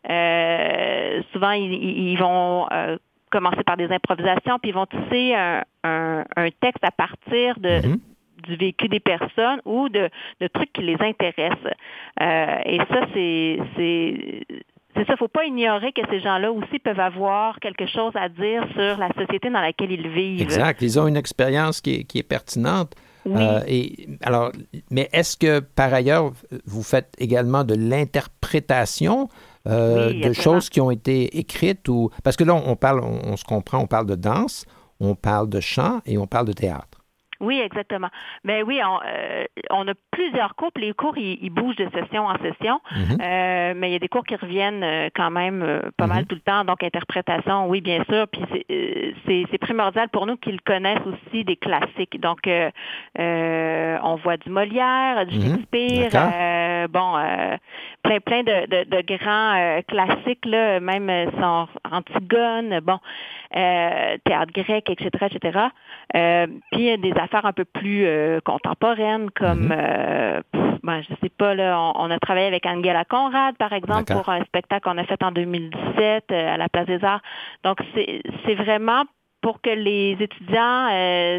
Euh, souvent, ils, ils vont euh, commencer par des improvisations, puis ils vont tisser un, un, un texte à partir de... Mm-hmm. du vécu des personnes ou de, de trucs qui les intéressent. Euh, et ça, c'est, c'est, c'est ça. Il ne faut pas ignorer que ces gens-là aussi peuvent avoir quelque chose à dire sur la société dans laquelle ils vivent. Exact. Ils ont une expérience qui est, qui est pertinente. Oui. Euh, et, alors, mais est-ce que, par ailleurs, vous faites également de l'interprétation euh, oui, de choses qui ont été écrites? Ou parce que là, on parle, on, on se comprend, on parle de danse, on parle de chant et on parle de théâtre. Oui, exactement. Ben oui, on, euh, on a plusieurs cours, puis les cours, ils, ils bougent de session en session, mm-hmm. euh, mais il y a des cours qui reviennent euh, quand même euh, pas mm-hmm. mal tout le temps, donc interprétation, oui, bien sûr, puis c'est, euh, c'est, c'est primordial pour nous qu'ils connaissent aussi des classiques. Donc, euh, euh, on voit du Molière, du Shakespeare, mm-hmm. euh, bon, euh, plein, plein de, de, de grands euh, classiques, là, même son Antigone, bon, euh, théâtre grec, et cetera, et cetera. Euh, puis des affaires un peu plus euh, contemporaines, comme, mm-hmm. euh, pff, ben, je sais pas, là, on, on a travaillé avec Angela Conrad, par exemple, D'accord. pour un spectacle qu'on a fait en deux mille dix-sept euh, à la Place des Arts. Donc, c'est, c'est vraiment pour que les étudiants euh,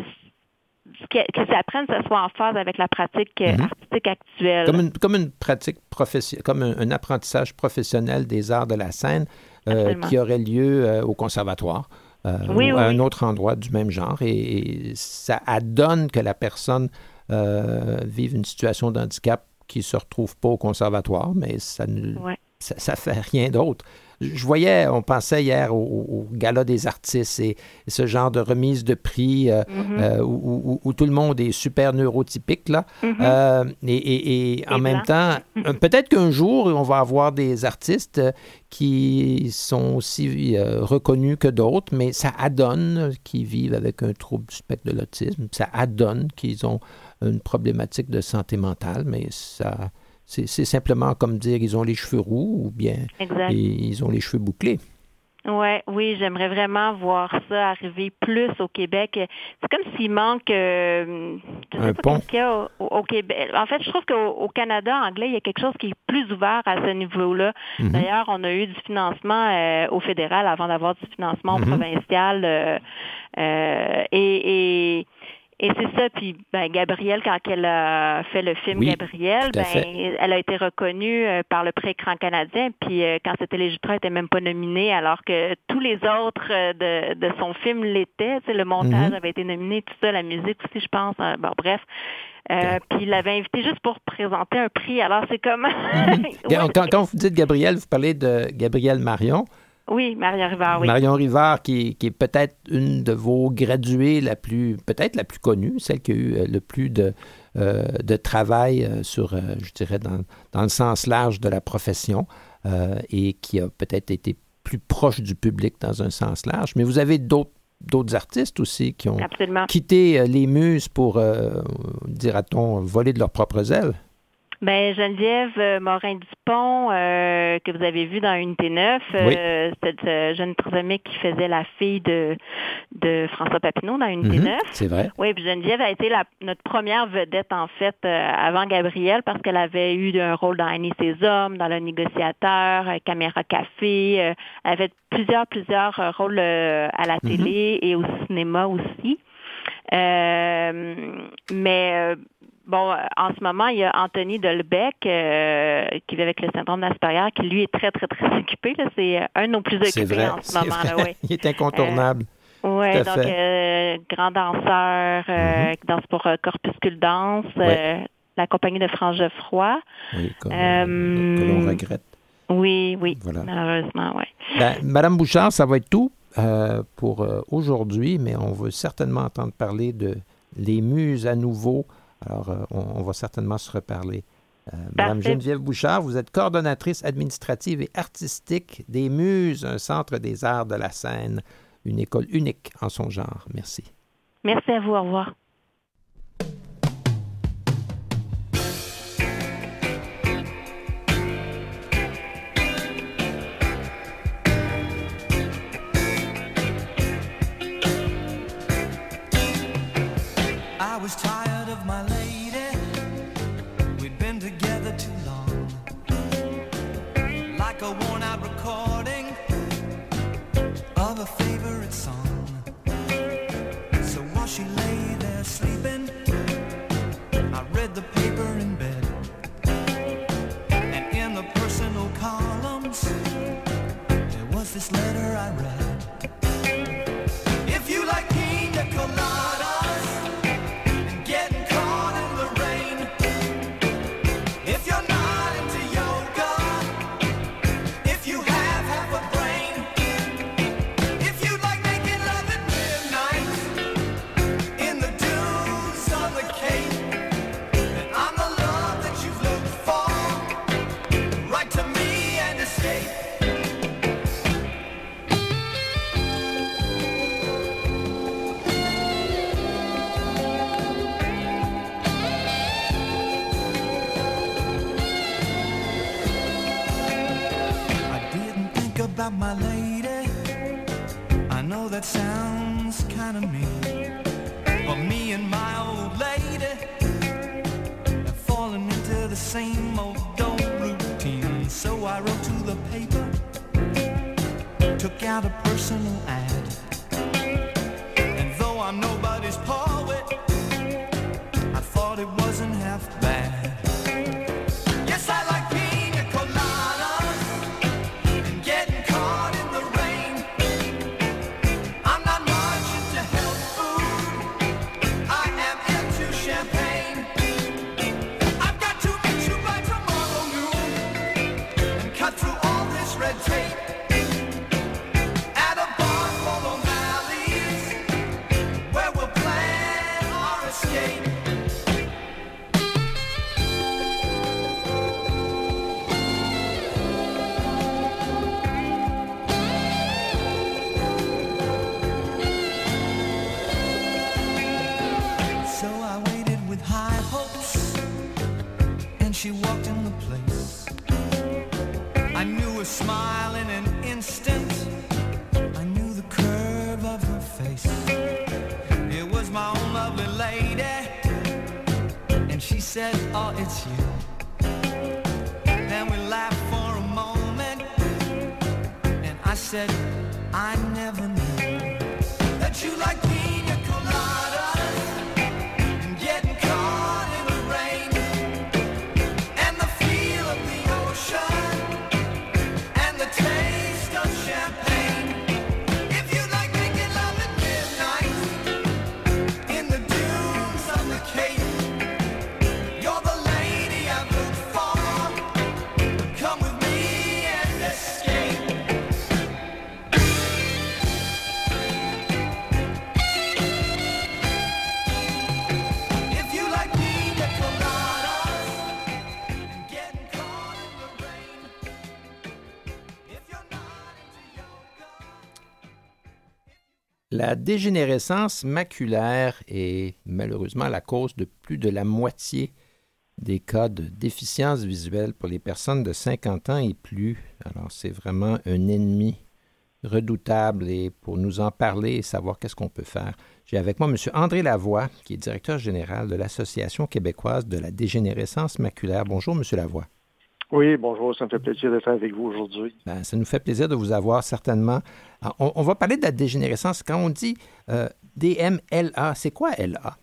qu'ils apprennent, ça soit en phase avec la pratique mm-hmm. artistique actuelle. Comme une, comme une pratique professionnelle, comme un, un apprentissage professionnel des arts de la scène euh, qui aurait lieu euh, au conservatoire. Euh, oui, ou à oui. un autre endroit du même genre. Et, et ça adonne que la personne euh, vive une situation de handicap qui ne se retrouve pas au conservatoire, mais ça ne ouais. ça, ça fait rien d'autre. Je voyais, on pensait hier au, au Gala des artistes et, et ce genre de remise de prix euh, mm-hmm. euh, où, où, où tout le monde est super neurotypique, là. Mm-hmm. Euh, et, et, et en et même blanc. temps, mm-hmm. peut-être qu'un jour, on va avoir des artistes qui sont aussi euh, reconnus que d'autres, mais ça adonne qu'ils vivent avec un trouble du spectre de l'autisme. Ça adonne qu'ils ont une problématique de santé mentale, mais ça... C'est, c'est simplement comme dire ils ont les cheveux roux ou bien ils ont les cheveux bouclés. Ouais, oui, j'aimerais vraiment voir ça arriver plus au Québec. C'est comme s'il manque euh, je sais un pas pont. Qu'il y a au, au Québec. En fait, je trouve qu'au au Canada anglais, il y a quelque chose qui est plus ouvert à ce niveau-là. Mm-hmm. D'ailleurs, on a eu du financement euh, au fédéral avant d'avoir du financement mm-hmm. provincial. Euh, euh, et, et Et c'est ça, puis ben, Gabrielle, quand elle a fait le film oui, Gabrielle, ben, elle a été reconnue euh, par le pré-écran canadien, puis euh, quand c'était les Jutras, elle n'était même pas nominée, alors que tous les autres euh, de, de son film l'étaient. Le montage mm-hmm. avait été nominé, tout ça, la musique aussi, je pense. Hein, bon, bref. Euh, puis il l'avait invité juste pour présenter un prix. Alors, c'est comme... mm-hmm. ouais, quand, quand vous dites Gabrielle, vous parlez de Gabrielle Marion. Oui, Marion Rivard, oui. Marion Rivard, qui, qui est peut-être une de vos graduées la plus, peut-être la plus connue, celle qui a eu le plus de, euh, de travail sur, euh, je dirais, dans, dans le sens large de la profession euh, et qui a peut-être été plus proche du public dans un sens large. Mais vous avez d'autres d'autres artistes aussi qui ont Absolument. quitté euh, les muses pour, euh, dira-t-on, voler de leurs propres ailes. Ben Geneviève euh, Morin-Dupont, euh, que vous avez vu dans Unité neuf, Oui. euh, cette euh, jeune trisomique qui faisait la fille de, de François Papineau dans Unité Mhm, neuf. c'est vrai. Oui, puis Geneviève a été la, notre première vedette, en fait, euh, avant Gabrielle, parce qu'elle avait eu un rôle dans Annie et ses hommes, dans Le Négociateur, euh, Caméra Café. Euh, elle avait plusieurs, plusieurs euh, rôles euh, à la télé et au cinéma aussi. Euh, mais... Euh, Bon, en ce moment, il y a Anthony Delbecq euh, qui vit avec le syndrome d'Asperger, qui lui est très, très, très occupé. Là. C'est un de nos plus C'est occupés vrai, en ce c'est moment. vrai. Là, oui. Il est incontournable. Euh, oui, Tout à donc euh, grand danseur, euh, Mhm. qui danse pour euh, Corpuscule Danse, Ouais. euh, la compagnie de France Geoffroy. Oui, comme, Euh, que l'on regrette. Oui, oui, Voilà. malheureusement, oui. Ben, Madame Bouchard, ça va être tout euh, pour euh, aujourd'hui, mais on veut certainement entendre parler de Les Muses à nouveau. Alors, euh, on, on va certainement se reparler. Euh, Madame Geneviève Bouchard, vous êtes coordonnatrice administrative et artistique des Muses, un centre des arts de la scène, une école unique en son genre. Merci. Merci à vous, au revoir. I was tired of my lady. We'd been together too long. Like a worn-out recording of a favorite song. So while she lay there sleeping, I read the paper in bed. And in the personal columns, there was this letter I read. If you like pina coladas and getting caught in the rain, if you're not into yoga, if you have half a brain, if you like making love at midnight in the dunes on the Cape, then I'm the love that you've looked for. Write to me and escape. About my lady, I know that sounds kind of mean, but me and my old lady have fallen into the same old old routine. So I wrote to the paper, took out a personal ad, and though I'm nobody's poet, I thought it wasn't half bad. Yes, I like pina coladas and getting caught in the rain. I'm not much into health food, I am into champagne. I've got to meet you by tomorrow noon and cut through all this red tape at a bar full of valleys where we'll plan our escape. So I waited with high hopes, and she walked in the place. I knew her smile in an instant, I knew the curve of her face. It was my own lovely lady, and she said, oh, it's you. Then we laughed for a moment, and I said, I never knew that you like pina coladas and getting caught in the rain, and the feel of the ocean and the taste of champagne. If you like making love at midnight in the dunes on the Cape, you're the lady I've looked for. Come with me and escape. La dégénérescence maculaire est malheureusement la cause de plus de la moitié des cas de déficience visuelle pour les personnes de cinquante ans et plus. Alors, c'est vraiment un ennemi redoutable et pour nous en parler et savoir qu'est-ce qu'on peut faire, j'ai avec moi M. André Lavoie, qui est directeur général de l'Association québécoise de la dégénérescence maculaire. Bonjour, M. Lavoie. Oui, bonjour, ça me fait plaisir d'être avec vous aujourd'hui. Ben, ça nous fait plaisir de vous avoir, certainement. Alors, on, on va parler de la dégénérescence. Quand on dit euh, D M L A, c'est quoi L A?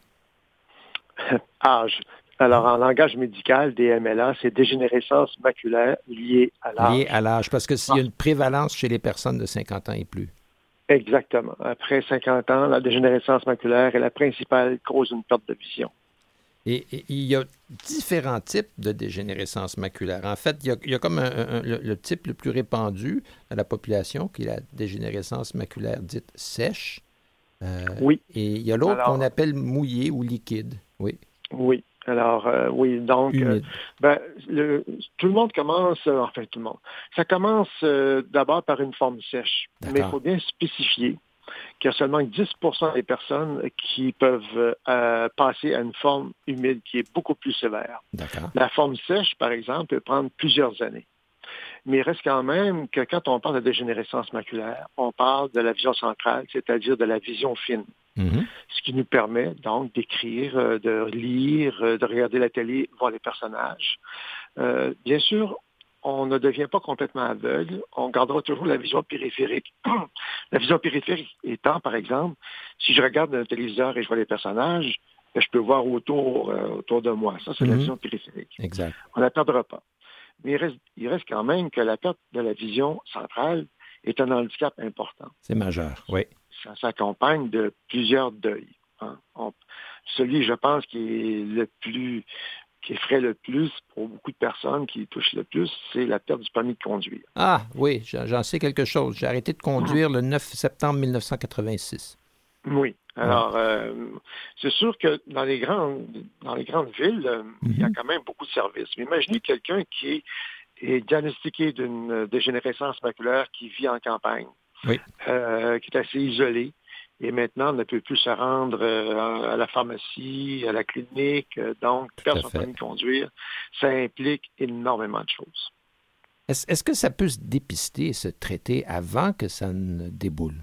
Âge. Alors, en langage médical, D M L A, c'est dégénérescence maculaire liée à l'âge. Liée à l'âge, parce qu'il y a une prévalence chez les personnes de cinquante ans et plus. Exactement. Après cinquante ans, la dégénérescence maculaire est la principale cause d'une perte de vision. Et, et il y a différents types de dégénérescence maculaire. En fait, il y a, il y a comme un, un, le, le type le plus répandu dans la population, qui est la dégénérescence maculaire dite sèche. Euh, oui. Et il y a l'autre Alors, qu'on appelle mouillée ou liquide. Oui. Oui. Alors, euh, oui, donc, euh, ben, le, tout le monde commence, euh, enfin tout le monde, ça commence euh, d'abord par une forme sèche. D'accord. Mais il faut bien spécifier qu'il y a seulement dix pour cent des personnes qui peuvent euh, passer à une forme humide qui est beaucoup plus sévère. D'accord. La forme sèche, par exemple, peut prendre plusieurs années. Mais il reste quand même que quand on parle de dégénérescence maculaire, on parle de la vision centrale, c'est-à-dire de la vision fine. Mm-hmm. Ce qui nous permet donc d'écrire, de lire, de regarder la télé, voir les personnages. Euh, bien sûr, on ne devient pas complètement aveugle, on gardera toujours la vision périphérique. La vision périphérique étant, par exemple, si je regarde un téléviseur et je vois les personnages, je peux voir autour, euh, autour de moi. Ça, c'est mm-hmm. la vision périphérique. Exact. On ne la perdra pas. Mais il reste, il reste quand même que la perte de la vision centrale est un handicap important. C'est majeur, oui. Ça s'accompagne de plusieurs deuils. Hein. On, celui, je pense, qui est le plus, qui effraie le plus pour beaucoup de personnes, qui touche le plus, c'est la perte du permis de conduire. Ah oui, j'en sais quelque chose. J'ai arrêté de conduire le neuf septembre mille neuf cent quatre-vingt-six. Oui. Alors, euh, c'est sûr que dans les grandes, dans les grandes villes, euh, mm-hmm. il y a quand même beaucoup de services. Mais imaginez quelqu'un qui est diagnostiqué d'une dégénérescence maculaire, qui vit en campagne, oui. euh, qui est assez isolé, et maintenant ne peut plus se rendre euh, à la pharmacie, à la clinique, euh, donc perdre son permis de conduire. Ça implique énormément de choses. Est-ce, est-ce que ça peut se dépister et se traiter avant que ça ne déboule?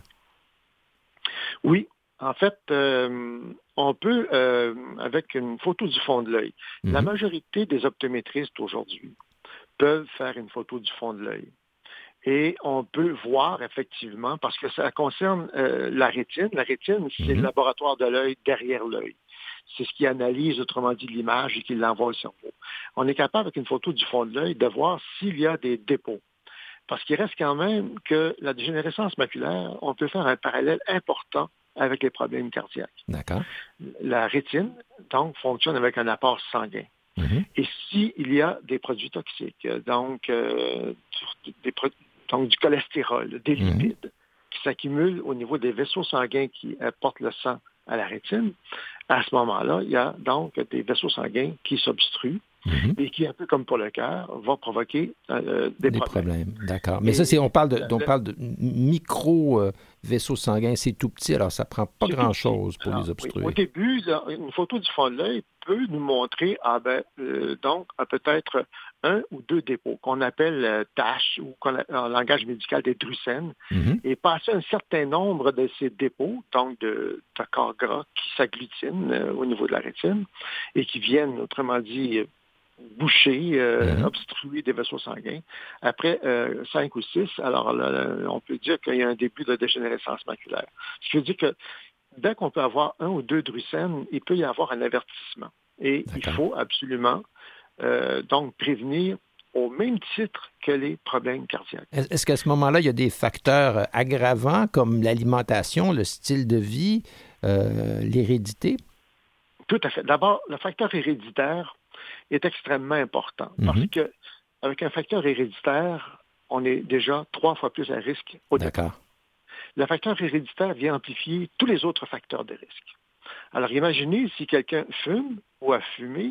Oui. En fait, euh, on peut, euh, avec une photo du fond de l'œil, mm-hmm. la majorité des optométristes aujourd'hui peuvent faire une photo du fond de l'œil. Et on peut voir effectivement, parce que ça concerne euh, la rétine. La rétine, c'est mm-hmm. le laboratoire de l'œil derrière l'œil. C'est ce qui analyse, autrement dit, l'image et qui l'envoie au cerveau. On est capable, avec une photo du fond de l'œil, de voir s'il y a des dépôts. Parce qu'il reste quand même que la dégénérescence maculaire, on peut faire un parallèle important avec les problèmes cardiaques. D'accord. La rétine, donc, fonctionne avec un apport sanguin. Mm-hmm. Et s'il y a des produits toxiques, donc, euh, des, donc du cholestérol, des mm-hmm. lipides, qui s'accumulent au niveau des vaisseaux sanguins qui apportent le sang à la rétine, à ce moment-là, il y a donc des vaisseaux sanguins qui s'obstruent mm-hmm. et qui, un peu comme pour le cœur, vont provoquer euh, des, des problèmes. problèmes. D'accord. Mais et ça, c'est, on parle de, le, on parle de micro euh, vaisseaux sanguins. C'est tout petit, alors ça ne prend pas grand-chose pour alors, les obstruer. Oui. Au début, là, une photo du fond de l'œil peut nous montrer ah ben, euh, donc peut-être un ou deux dépôts qu'on appelle euh, taches ou qu'on a, en langage médical des drusen. Mm-hmm. Et passer un certain nombre de ces dépôts, donc de, de corps gras qui s'agglutinent euh, au niveau de la rétine et qui viennent, autrement dit, boucher, euh, mm-hmm. obstruer des vaisseaux sanguins. Après euh, cinq ou six, alors là, on peut dire qu'il y a un début de dégénérescence maculaire. Ce qui veut dire que dès qu'on peut avoir un ou deux drusen, il peut y avoir un avertissement. Et D'accord. il faut absolument euh, donc prévenir au même titre que les problèmes cardiaques. Est-ce qu'à ce moment-là, il y a des facteurs aggravants comme l'alimentation, le style de vie, euh, l'hérédité? Tout à fait. D'abord, le facteur héréditaire est extrêmement important mm-hmm. parce que avec un facteur héréditaire, on est déjà trois fois plus à risque au départ. D'accord. Le facteur héréditaire vient amplifier tous les autres facteurs de risque. Alors, imaginez si quelqu'un fume ou a fumé,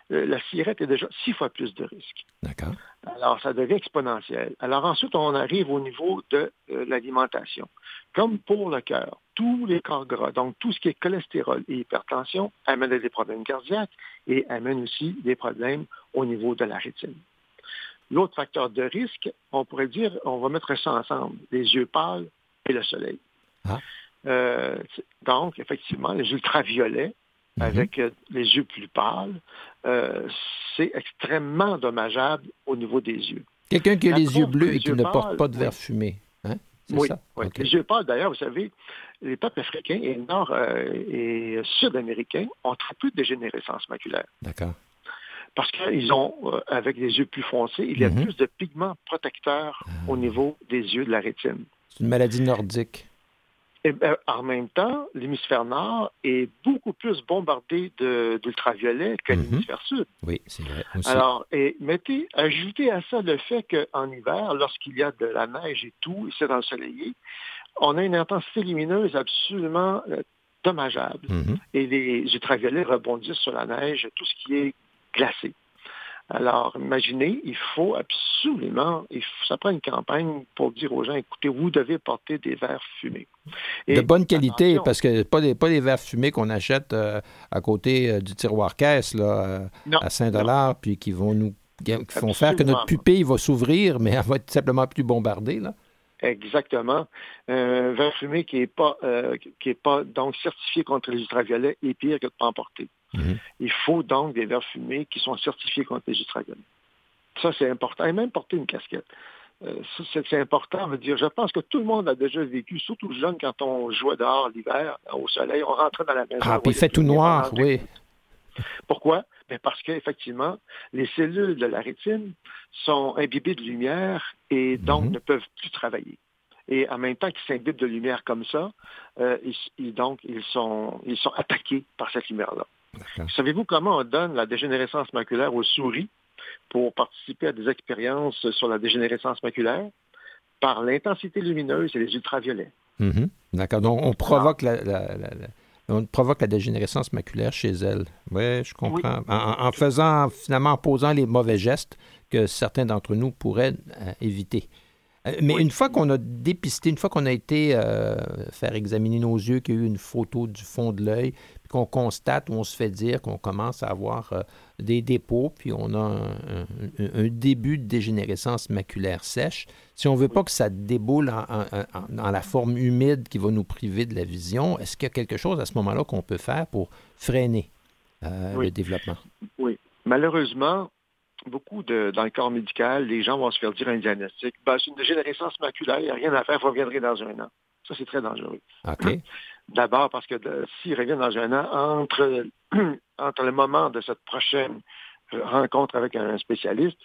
euh, la cigarette est déjà six fois plus de risque. D'accord. Alors, ça devient exponentiel. Alors ensuite, on arrive au niveau de euh, l'alimentation. Comme pour le cœur, tous les corps gras, donc tout ce qui est cholestérol et hypertension, amène des problèmes cardiaques et amène aussi des problèmes au niveau de la rétine. L'autre facteur de risque, on pourrait dire, on va mettre ça ensemble, les yeux pâles et le soleil. Ah. Euh, donc, effectivement, les ultraviolets, mm-hmm. avec euh, les yeux plus pâles, euh, c'est extrêmement dommageable au niveau des yeux. Quelqu'un qui a La les yeux bleus les et qui yeux ne pâles, porte pas de verre oui. fumé, hein? C'est oui, ça? oui. Okay. Les yeux pâles, d'ailleurs, vous savez, les peuples africains et nord- euh, et sud-américains ont très peu de dégénérescence maculaire. D'accord. Parce qu'ils ont, euh, avec les yeux plus foncés, il y a mm-hmm. plus de pigments protecteurs ah. au niveau des yeux de la rétine. C'est une maladie nordique. Et, euh, en même temps, l'hémisphère nord est beaucoup plus bombardé de, d'ultraviolets que mm-hmm. l'hémisphère sud. Oui, c'est vrai. Aussi. Alors, et mettez, ajoutez à ça le fait qu'en hiver, lorsqu'il y a de la neige et tout, ici dans le soleil, on a une intensité lumineuse absolument euh, dommageable. Mm-hmm. Et les ultraviolets rebondissent sur la neige, tout ce qui est glacé. Alors, imaginez, il faut absolument, il faut, ça prend une campagne pour dire aux gens, écoutez, vous devez porter des verres fumés. Et de bonne qualité, attention, parce que pas des, pas des verres fumés qu'on achète euh, à côté euh, du tiroir caisse là, euh, non, à cinq dollars, non. Puis qui vont nous qui font absolument faire que notre pupille va s'ouvrir, mais elle va être simplement plus bombardée, là. Exactement. Un verre fumé qui n'est pas, euh, qui est pas donc certifié contre les ultraviolets est pire que de ne pas en porter. Mm-hmm. Il faut donc des verres fumés qui sont certifiés contre les ultraviolets. Ça, c'est important. Et même porter une casquette. Euh, ça, c'est, c'est important. On veut dire, je pense que tout le monde a déjà vécu, surtout les jeunes, quand on jouait dehors l'hiver, au soleil, on rentrait dans la maison. Ah, puis il fait tout noir, oui. Pourquoi? Bien parce qu'effectivement, les cellules de la rétine sont imbibées de lumière et donc mm-hmm. ne peuvent plus travailler. Et en même temps qu'ils s'imbibent de lumière comme ça, euh, ils, ils, donc ils sont, ils sont attaqués par cette lumière-là. D'accord. Savez-vous comment on donne la dégénérescence maculaire aux souris pour participer à des expériences sur la dégénérescence maculaire? Par l'intensité lumineuse et les ultraviolets. Mm-hmm. D'accord. Donc, on provoque la, la, la, la... On provoque la dégénérescence maculaire chez elle. Oui, je comprends. Oui. En, en faisant, finalement, en posant les mauvais gestes que certains d'entre nous pourraient euh, éviter. Euh, mais oui. Une fois qu'on a dépisté, une fois qu'on a été euh, faire examiner nos yeux, qu'il y a eu une photo du fond de l'œil, puis qu'on constate ou on se fait dire qu'on commence à avoir euh, des dépôts, puis on a un, un, un début de dégénérescence maculaire sèche, si on ne veut pas que ça déboule en, en, en, en la forme humide qui va nous priver de la vision, est-ce qu'il y a quelque chose à ce moment-là qu'on peut faire pour freiner euh, oui. le développement? Oui. Malheureusement, beaucoup de, dans le corps médical, les gens vont se faire dire un diagnostic. Ben, c'est une dégénérescence maculaire, il n'y a rien à faire, vous reviendrez dans un an. Ça, c'est très dangereux. OK. D'abord parce que de, s'ils reviennent dans un an, entre, entre le moment de cette prochaine rencontre avec un spécialiste,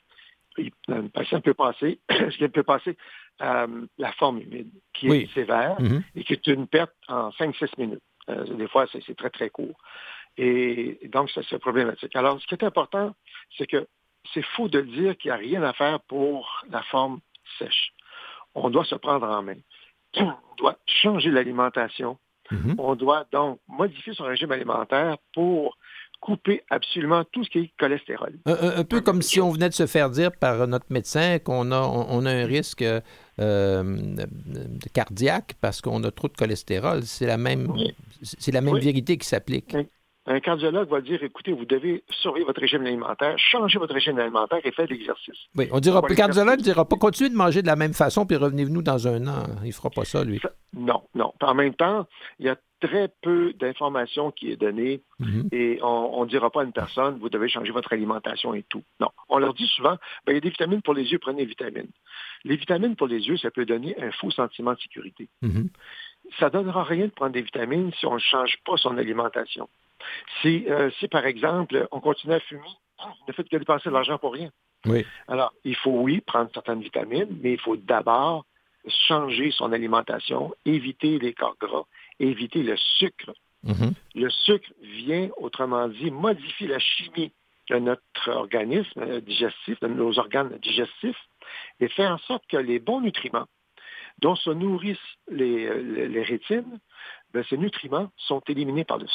le patient peut passer, ce qui peut passer euh, la forme humide, qui oui. est sévère mm-hmm. et qui est une perte en cinq six minutes. Euh, des fois, c'est, c'est très, très court. Et, et donc, ça, c'est problématique. Alors, ce qui est important, c'est que c'est faux de dire qu'il n'y a rien à faire pour la forme sèche. On doit se prendre en main. On doit changer l'alimentation. Mm-hmm. On doit donc modifier son régime alimentaire pour couper absolument tout ce qui est cholestérol. Un, un, un peu comme si on venait de se faire dire par notre médecin qu'on a, on, on a un risque euh, de cardiaque parce qu'on a trop de cholestérol. C'est la même, oui. c'est la même oui. vérité qui s'applique. Oui. Un cardiologue va dire, écoutez, vous devez surveiller votre régime alimentaire, changer votre régime alimentaire et faire de l'exercice. Oui, on dira, le cardiologue ne dira pas continuer de manger de la même façon puis revenez-nous dans un an. Il ne fera pas ça, lui. Ça, non, non. En même temps, il y a très peu d'informations qui est donnée mm-hmm. et on ne dira pas à une personne, vous devez changer votre alimentation et tout. Non. On leur dit souvent, ben, il y a des vitamines pour les yeux, prenez les vitamines. Les vitamines pour les yeux, ça peut donner un faux sentiment de sécurité. Mm-hmm. Ça ne donnera rien de prendre des vitamines si on ne change pas son alimentation. Si, euh, si, par exemple, on continue à fumer, ne faites que dépenser de l'argent pour rien. Oui. Alors, il faut, oui, prendre certaines vitamines, mais il faut d'abord changer son alimentation, éviter les corps gras, éviter le sucre. Mm-hmm. Le sucre vient, autrement dit, modifier la chimie de notre organisme digestif, de nos organes digestifs, et faire en sorte que les bons nutriments dont se nourrissent les, les, les rétines, ben, ces nutriments sont éliminés par le sucre.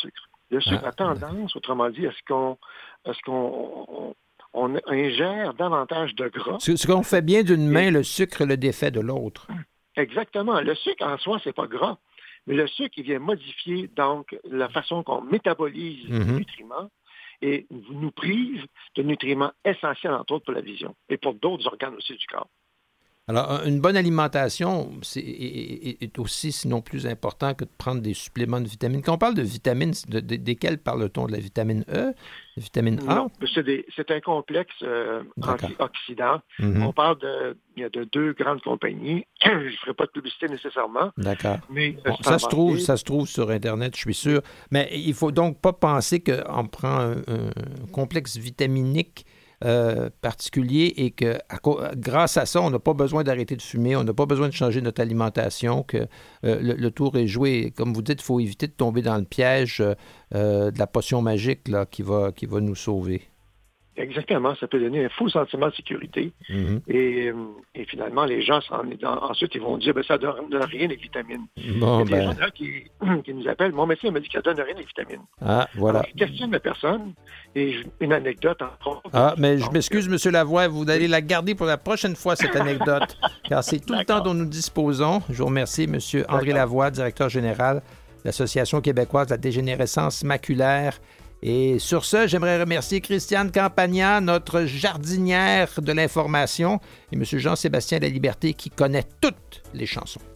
Le sucre Ah, a tendance, autrement dit, à ce qu'on, à ce qu'on on, on ingère davantage de gras. Ce, ce qu'on fait bien d'une main, le sucre le défait de l'autre. Exactement. Le sucre en soi, c'est pas gras. Mais le sucre, il vient modifier donc la façon qu'on métabolise Mm-hmm. les nutriments et nous prive de nutriments essentiels, entre autres, pour la vision et pour d'autres organes aussi du corps. Alors, une bonne alimentation c'est, est, est aussi, sinon plus important que de prendre des suppléments de vitamines. Quand on parle de vitamines, de, de, desquelles parle-t-on? De la vitamine E, de la vitamine A? Non, c'est, des, c'est un complexe euh, antioxydant. Mm-hmm. On parle de, il y a de deux grandes compagnies. Je ne ferai pas de publicité nécessairement. D'accord. Mais bon, ça, se trouve, ça se trouve sur Internet, je suis sûr. Mais il ne faut donc pas penser qu'on prend un, un complexe vitaminique Euh, particulier et que à, grâce à ça, on n'a pas besoin d'arrêter de fumer, on n'a pas besoin de changer notre alimentation, que euh, le, le tour est joué. Comme vous dites, il faut éviter de tomber dans le piège euh, de la potion magique là, qui va, qui va nous sauver. Exactement, ça peut donner un faux sentiment de sécurité. Mm-hmm. Et, et finalement, les gens, ensuite, ils vont dire, ben, ça ne donne rien les vitamines. Bon, il y a des ben... gens là qui, qui nous appellent, mon médecin m'a dit que ça ne donne rien les vitamines. Ah, voilà. Alors, je questionne la personne et une anecdote entre autres. Ah, mais je m'excuse, M. Lavoie, vous allez la garder pour la prochaine fois, cette anecdote, car c'est tout D'accord. le temps dont nous disposons. Je vous remercie, M. André Lavoie, directeur général de l'Association québécoise de la dégénérescence maculaire. Et sur ce, j'aimerais remercier Christiane Campagna, notre jardinière de l'information, et M. Jean-Sébastien Laliberté, qui connaît toutes les chansons.